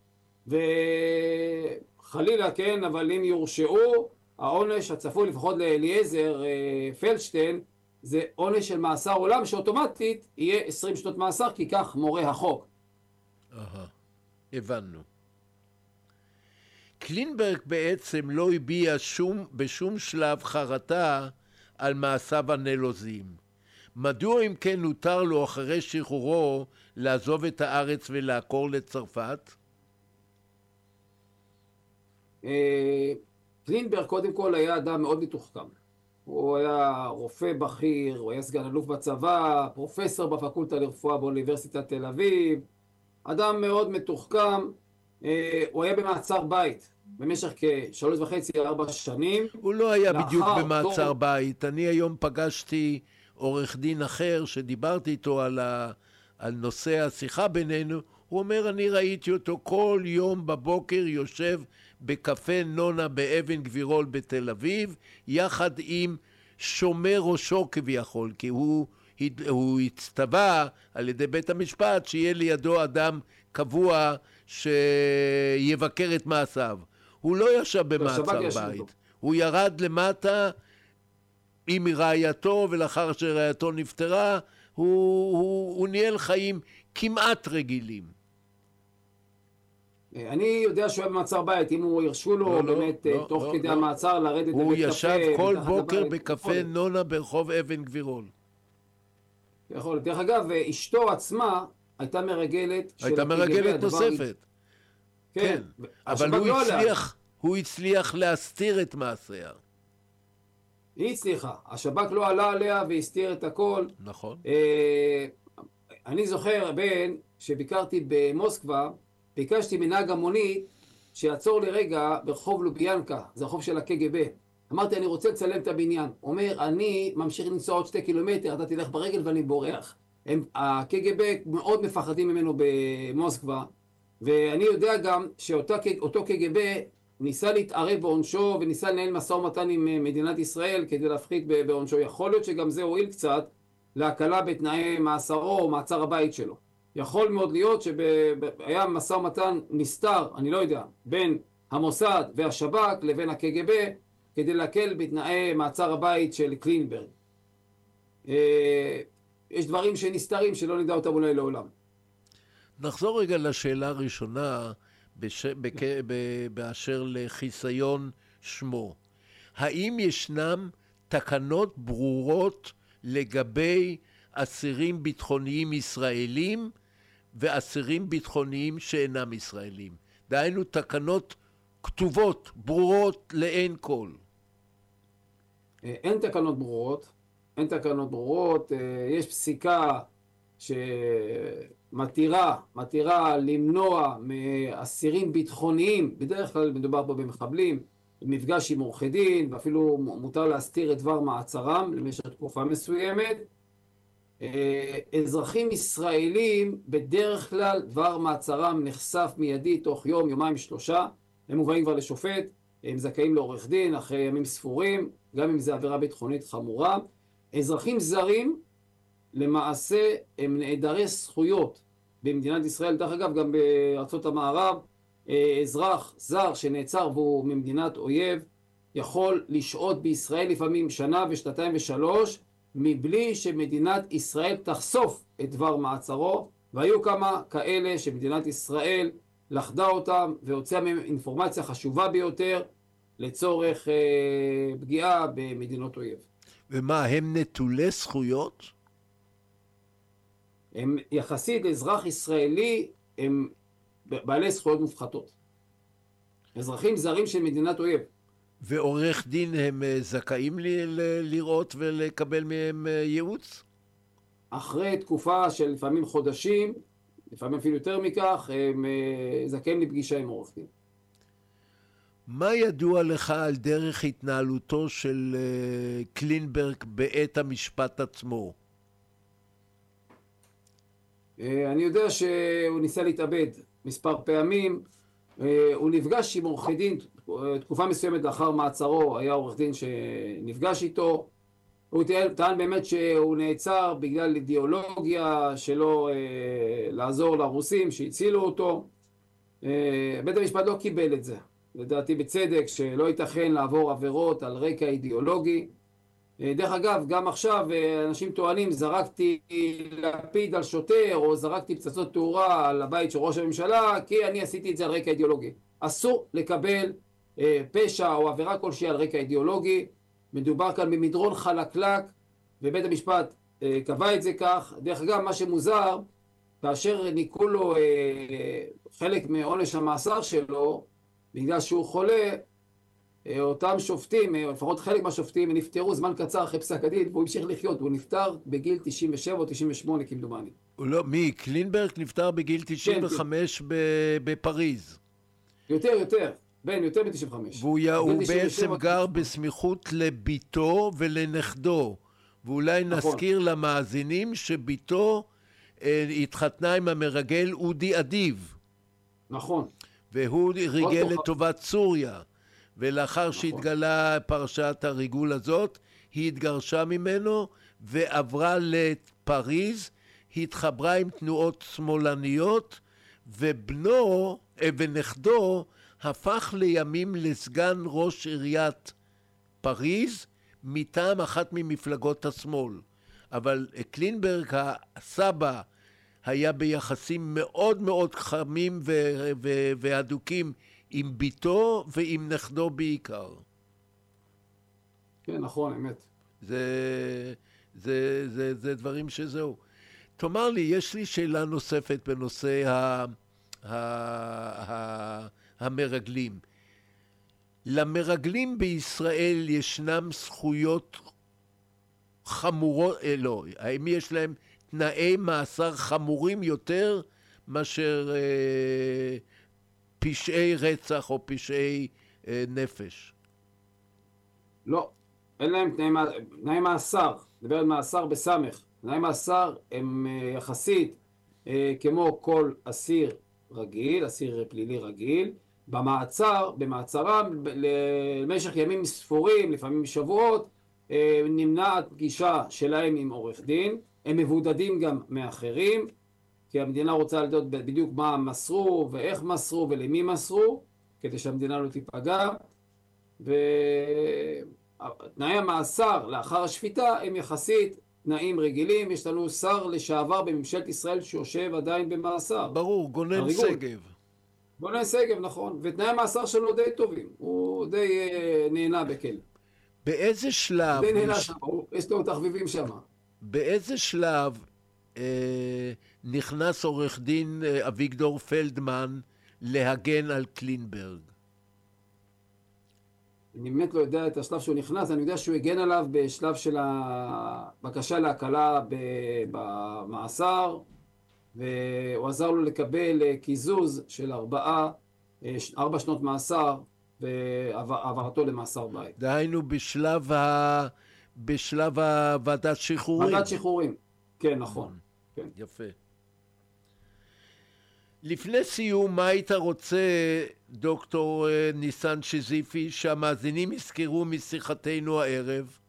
Speaker 9: וחלילה כן, אבל אם יורשעו, העונש הצפוי לפחות לאליעזר פלדשטיין זה עונש של מאסר עולם שאוטומטית יהיה 20 שנות מאסר, כי כך מורה החוק.
Speaker 4: הבנו. קלינברג בעצם לא הביע בשום שלב חרטה על מעשיו הנלוזים. מדוע אם כן נותר לו אחרי שחרורו לעזוב את הארץ ולעקור לצרפת?
Speaker 9: קלינברג קודם כל היה אדם מאוד מתוחכם. הוא היה רופא בכיר, הוא היה סגן אלוף בצבא, פרופסור בפקולטה לרפואה באוניברסיטת תל אביב, אדם מאוד מתוחכם. הוא היה במעצר בית במשך כ3.5-4 שנים.
Speaker 4: הוא לא היה בדיוק במעצר בית. אני היום פגשתי עורך דין אחר שדיברתי איתו על נושא השיחה בינינו. הוא אומר, אני ראיתי אותו כל יום בבוקר יושב בקפה נונה באבן גבירול בתל אביב, יחד עם שומר ראשו כביכול, כי הוא הצטווה על ידי בית המשפט שיהיה לידו אדם קבוע שיבקר את מעשיו. הוא לא ישב במעצר בית. הוא ירד למטה עם רעייתו, ולאחר שרעייתו נפטרה, הוא ניהל חיים כמעט רגילים.
Speaker 9: אני יודע שהוא היה במעצר בית, אם הוא הרשו לו באמת תוך כדי המעצר לרדת לבית קפה.
Speaker 4: הוא ישב כל בוקר בקפה נונה ברחוב אבן גבירול.
Speaker 9: יכול. דרך אגב, אשתו עצמה הייתה מרגלת של
Speaker 4: הייתה מרגלת נוספת. כן, אבל הוא הצליח להסתיר את מעשיה.
Speaker 9: היא הצליחה. השב"כ לא עלה עליה והסתיר את הכל.
Speaker 4: נכון.
Speaker 9: אני זוכר, שביקרתי במוסקבה, ביקשתי מנהג המונית שיעצור לי רגע ברחוב לוביאנקה, זה הרחוב של הקג"ב. אמרתי, אני רוצה לצלם את הבניין. אומר, אני ממשיך לנסוע עוד 2 קילומטר, אתה תלך ברגל ואני בורח. הקג"ב מאוד מפחדים ממנו במוסקבה, ואני יודע גם שאותו קג"ב ניסה להתערב בעונשו וניסה לנהל משא ומתן עם מדינת ישראל כדי להפחית בעונשו. יכול להיות שגם זה הועיל קצת להקלה בתנאי מאסרו או מעצר הבית שלו. יכול מאוד להיות שהיה משא ומתן נסתר, אני לא יודע, בין המוסד והשב"כ לבין הקג"ב כדי להקל בתנאי מעצר הבית של קלינברג. יש דברים שנסתרים שלא נדע אותם אולי לעולם.
Speaker 4: נחזור רגע לשאלה הראשונה באשר לחיסיון שמו. האם ישנם תקנות ברורות לגבי אסירים ביטחוניים ישראלים ואסירים ביטחוניים שאינם ישראלים? דהיינו תקנות כתובות, ברורות לאין כל.
Speaker 9: אין תקנות ברורות, יש פסיקה שמתירה למנוע מאסירים ביטחוניים, בדרך כלל מדובר פה במחבלים, מפגש עם עורכי דין, ואפילו מותר להסתיר את דבר מעצרם למשך תקופה מסוימת. אזרחים ישראלים בדרך כלל דבר מעצרם נחשף מיידי תוך יום, יומיים, 3, הם מובאים כבר לשופט, הם זכאים לעורך דין אחרי ימים ספורים, גם אם זה עבירה ביטחונית חמורה. אזרחים זרים למעשה הם נעדרי זכויות במדינת ישראל. דרך אגב, גם בארצות המערב, אזרח זר שנעצר והוא ממדינת אויב יכול לשהות בישראל לפעמים 1, 2 ו3 מבלי שמדינת ישראל תחשוף את דבר מעצרו, והיו כמה כאלה שמדינת ישראל לחדה אותם והוציאה מהם אינפורמציה חשובה ביותר לצורך פגיעה במדינות אויב.
Speaker 4: ומה, הם נטולי זכויות?
Speaker 9: הם יחסית לאזרח ישראלי, הם בעלי זכויות מופחתות. אזרחים זרים של מדינת אויב.
Speaker 4: ועורך דין הם זכאים לראות ולקבל מהם ייעוץ?
Speaker 9: אחרי תקופה של לפעמים חודשים, לפעמים אפילו יותר מכך, הם זכאים לפגישה עם עורך דין.
Speaker 4: מה ידוע לך על דרך התנהלותו של קלינברג בעת המשפט עצמו?
Speaker 9: אני יודע שהוא ניסה להתאבד מספר פעמים. הוא נפגש עם עורכי דין, תקופה מסוימת לאחר מעצרו היה עורך דין שנפגש איתו. הוא טען באמת שהוא נעצר בגלל אידיאולוגיה שלו לעזור לרוסים שהצילו אותו. בית המשפט לא קיבל את זה, לדעתי בצדק, שלא ייתכן לעבור עבירות על רקע אידיאולוגי. דרך אגב, גם עכשיו אנשים טוענים, זרקתי לפיד על שוטר, או זרקתי פצצות תאורה על הבית של ראש הממשלה, כי אני עשיתי את זה על רקע אידיאולוגי. אסור לקבל פשע או עבירה כלשהי על רקע אידיאולוגי. מדובר כאן במדרון חלקלק, ובית המשפט קבע את זה כך. דרך אגב, מה שמוזר, כאשר ניקו לו חלק מעונש המאסר שלו, בגלל שהוא חולה, אותם שופטים, או לפחות חלק מהשופטים, נפטרו זמן קצר אחרי פסק הדין, והוא המשיך לחיות. הוא נפטר בגיל 97 או 98 כמדומני.
Speaker 4: לא, מי? קלינברג נפטר בגיל 95 בפריז.
Speaker 9: יותר, יותר מ-95.
Speaker 4: והוא בעצם גר בסמיכות לביתו ולנכדו. ואולי נזכיר למאזינים שביתו התחתנה עם המרגל אודי אדיב.
Speaker 9: נכון.
Speaker 4: והוא ריגל לטובת סוריה. ולאחר שהתגלה פרשת הריגול הזאת, היא התגרשה ממנו ועברה לפריז, התחברה עם תנועות שמאלניות, ובנו ונכדו הפך לימים לסגן ראש עיריית פריז, מטעם אחת ממפלגות השמאל. אבל קלינברג, הסבא, היה ביחסים מאוד מאוד חמים והדוקים עם ביתו ועם נכדו בעיקר.
Speaker 9: כן, נכון, אמת.
Speaker 4: זה דברים שזהו. תאמר לי, יש לי שאלה נוספת בנושא המרגלים. למרגלים בישראל ישנם זכויות חמורות, לא, האם יש להם תנאי מאסר חמורים יותר מאשר פשעי רצח או פשעי נפש?
Speaker 9: לא, אין להם תנאי מאסר, דבר על מאסר בסמך. תנאי מאסר הם יחסית כמו כל אסיר רגיל, אסיר פלילי רגיל. במעצרם למשך ימים ספורים, לפעמים שבועות, נמנעת פגישה שלהם עם עורך דין. הם מבודדים גם מאחרים, כי המדינה רוצה לדעת בדיוק מה מסרו ואיך מסרו ולמי מסרו, כדי שהמדינה לא תיפגע. ותנאי המאסר לאחר השפיטה הם יחסית תנאים רגילים. יש לנו שר לשעבר בממשלת ישראל שיושב עדיין במאסר.
Speaker 4: ברור, גונן סגב.
Speaker 9: גונן סגב, נכון. ותנאי המאסר שלו די טובים. הוא די נהנה בכלא.
Speaker 4: באיזה שלב...
Speaker 9: די נהנה שם, יש לו תחביבים שם.
Speaker 4: באיזה שלב נכנס עורך דין אביגדור פלדמן להגן על קלינברג?
Speaker 9: אני באמת לא יודע את השלב שהוא נכנס, אני יודע שהוא הגן עליו בשלב של הבקשה להקלה במאסר, והוא עזר לו לקבל קיזוז של 4 שנות מאסר, ועברתו למאסר בית.
Speaker 4: דהיינו בשלב ועדת שחרורים.
Speaker 9: ועדת שחרורים, כן, נכון. כן.
Speaker 4: יפה. לפני סיום, מה היית רוצה, דוקטור ניסן שזיפי, שהמאזינים יזכרו משיחתנו הערב?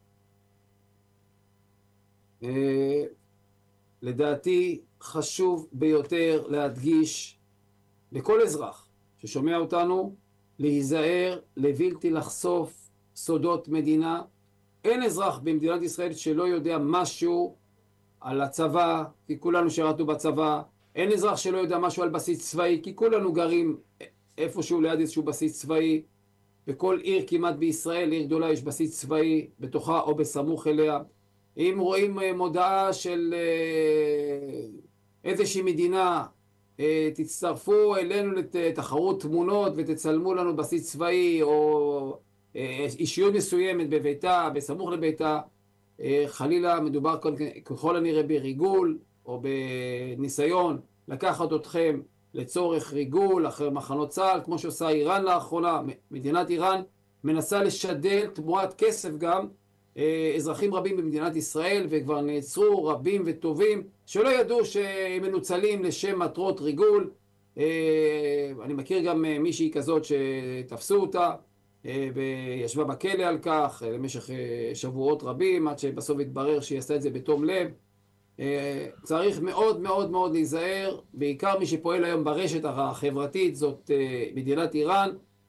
Speaker 9: לדעתי חשוב ביותר להדגיש לכל אזרח ששומע אותנו, להיזהר, לבלתי לחשוף סודות מדינה. אין אזרח במדינת ישראל שלא יודע משהו על הצבא, כי כולנו שירתנו בצבא. אין אזרח שלא יודע משהו על בסיס צבאי, כי כולנו גרים איפשהו ליד איזשהו בסיס צבאי. בכל עיר כמעט בישראל, עיר גדולה, יש בסיס צבאי בתוכה או בסמוך אליה. אם רואים מודעה של איזושהי מדינה, תצטרפו אלינו לתחרות תמונות ותצלמו לנו בסיס צבאי, או אישיות מסוימת בביתה, בסמוך לביתה, חלילה מדובר ככל הנראה בריגול או בניסיון לקחת אתכם לצורך ריגול אחרי מחנות צה"ל, כמו שעושה איראן לאחרונה. מדינת איראן מנסה לשדל תמורת כסף גם אזרחים רבים במדינת ישראל, וכבר נעצרו רבים וטובים שלא ידעו שהם מנוצלים לשם מטרות ריגול. אני מכיר גם מישהי כזאת שתפסו אותה וישבה בכלא על כך למשך שבועות רבים, עד שבסוף התברר שהיא עשתה את זה בתום לב. צריך מאוד מאוד מאוד להיזהר, בעיקר מי שפועל היום ברשת החברתית, זאת מדינת איראן.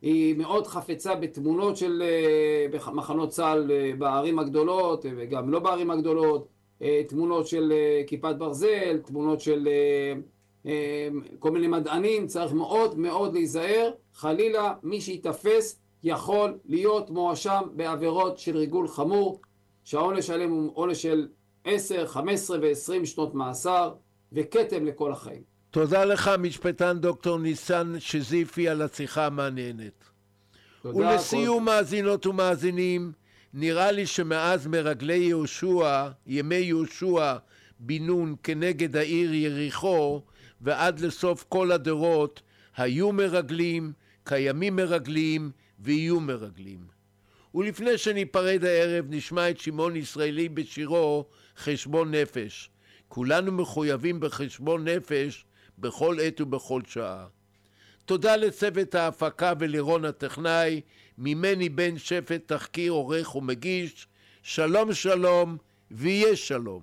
Speaker 9: היא מאוד חפצה בתמונות של מחנות צה"ל בערים הגדולות וגם לא בערים הגדולות, תמונות של כיפת ברזל, תמונות של כל מיני מדענים. צריך מאוד מאוד להיזהר, חלילה מי שיתפס יכול להיות מואשם בעבירות של ריגול חמור, שהעונש עליהם הוא עונש של 10, 15 ו-20 שנות מאסר וכתם לכל החיים.
Speaker 4: תודה לך משפטן דוקטור ניסן שזיפי על השיחה המעניינת. ולסיום מאזינות ומאזינים, נראה לי שמאז מרגלי יהושע, ימי יהושע בן נון כנגד העיר יריחו ועד לסוף כל הדורות, היו מרגלים, קיימים מרגלים ויהיו מרגלים. ולפני שניפרד הערב נשמע את שמעון ישראלי בשירו חשבון נפש. כולנו מחויבים בחשבון נפש בכל עת ובכל שעה. תודה לצוות ההפקה ולרון הטכנאי, ממני בן שפט תחקיר עורך ומגיש. שלום שלום ויהיה שלום.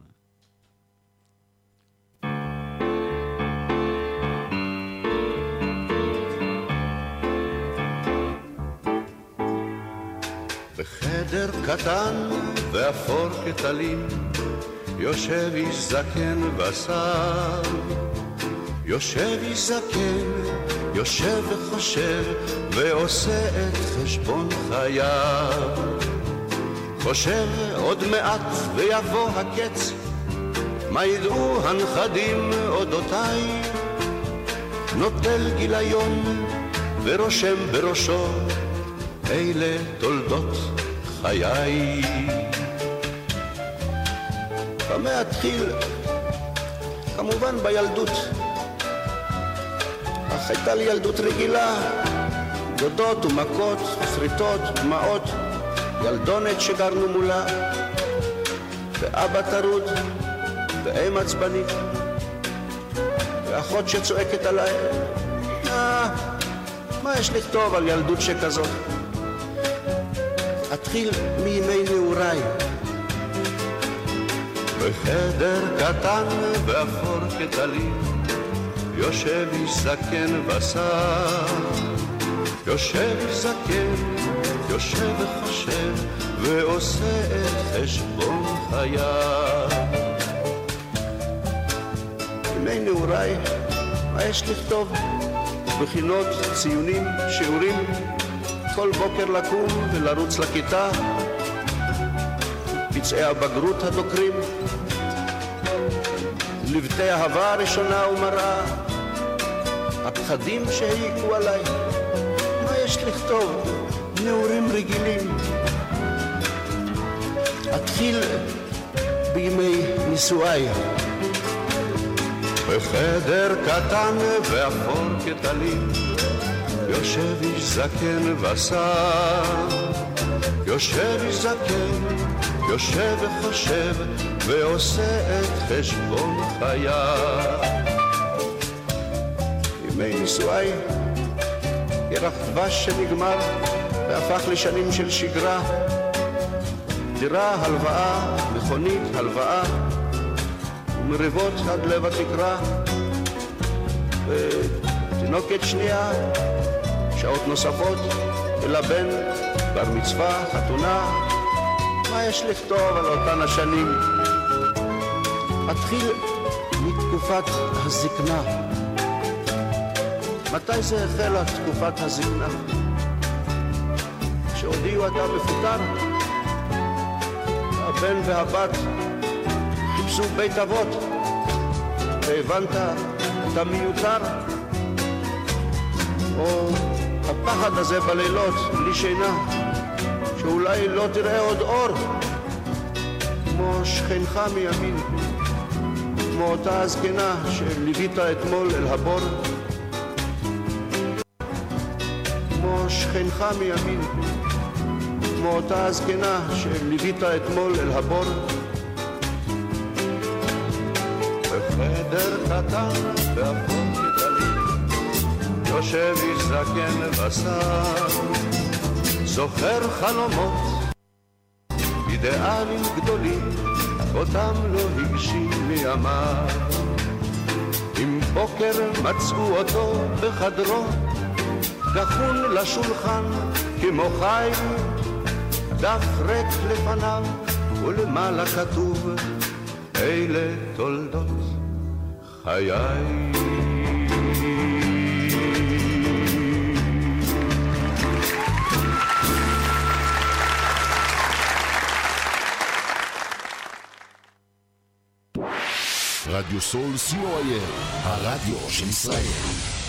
Speaker 2: בחדר קטן ואפור כטלין יושב איש זקן ושר, יושב איש זקן, יושב וחושב ועושה את חשבון חייו. חושב עוד מעט ויבוא הקץ, מה ידעו הנכדים אודותיי, נוטל גיליון ורושם בראשו אלה תולדות חיי. במה אתחיל? כמובן בילדות. אך הייתה לי ילדות רגילה, דודות ומכות, פריטות, דמעות, ילדונת שגרנו מולה, ואבא טרוד, ואם עצבנית, ואחות שצועקת עליי. מה יש לכתוב על ילדות שכזאת? אתחיל מימי נעוריי. בחדר קטן ואפור כטלין יושב איש זקן ושר, יושב איש זקן, יושב וחושב ועושה את חשבון חייו. מימי נעוריי, מה יש לכתוב? בחינות, ציונים, שיעורים, כל בוקר לקום ולרוץ לכיתה, פצעי הבגרות הדוקרים, לבטי אהבה ראשונה ומראה, הפחדים שהעיקו עליי. מה יש לכתוב? נעורים רגילים. אתחיל בימי נישואיי. בחדר קטן ואפור כטלין יושב איש זקן ושר, יושב איש זקן, יושב וחושב ועושה את חשבון חייו. ימי נישואיי, ירח דבש שנגמר והפך לשנים של שגרה, דירה, הלוואה, מכונית, הלוואה, ומריבות עד לב התקרה, ותינוקת שנייה, שעות נוספות, ולבן, בר מצווה, חתונה. מה יש לכתוב על אותן השנים? אתחיל מתקופת הזקנה. מתי זה החלה תקופת הזקנה? כשהודיעו אתה מפוטר, הבן והבת חיפשו בית אבות, והבנת אתה מיותר, או הפחד הזה בלילות בלי שינה, שאולי לא תראה עוד אור, כמו שכנך מימין, כמו אותה הזקנה שליווית אתמול אל הבור, כמו שכנך מימין, כמו אותה הזקנה שליווית אתמול אל הבור. בחדר קטן ואפור כטלין יושב איש זקן ושר, זוכר חלומות, אידיאלים גדולים, אותם לא הגשים מימיו. עם בוקר מצאו אותו בחדרו, כחון לשולחן כמו חיים, דף ריק לפניו ולמעלה כתוב אלה תולדות חיי.
Speaker 1: רדיו סול co.il, הרדיו של ישראל.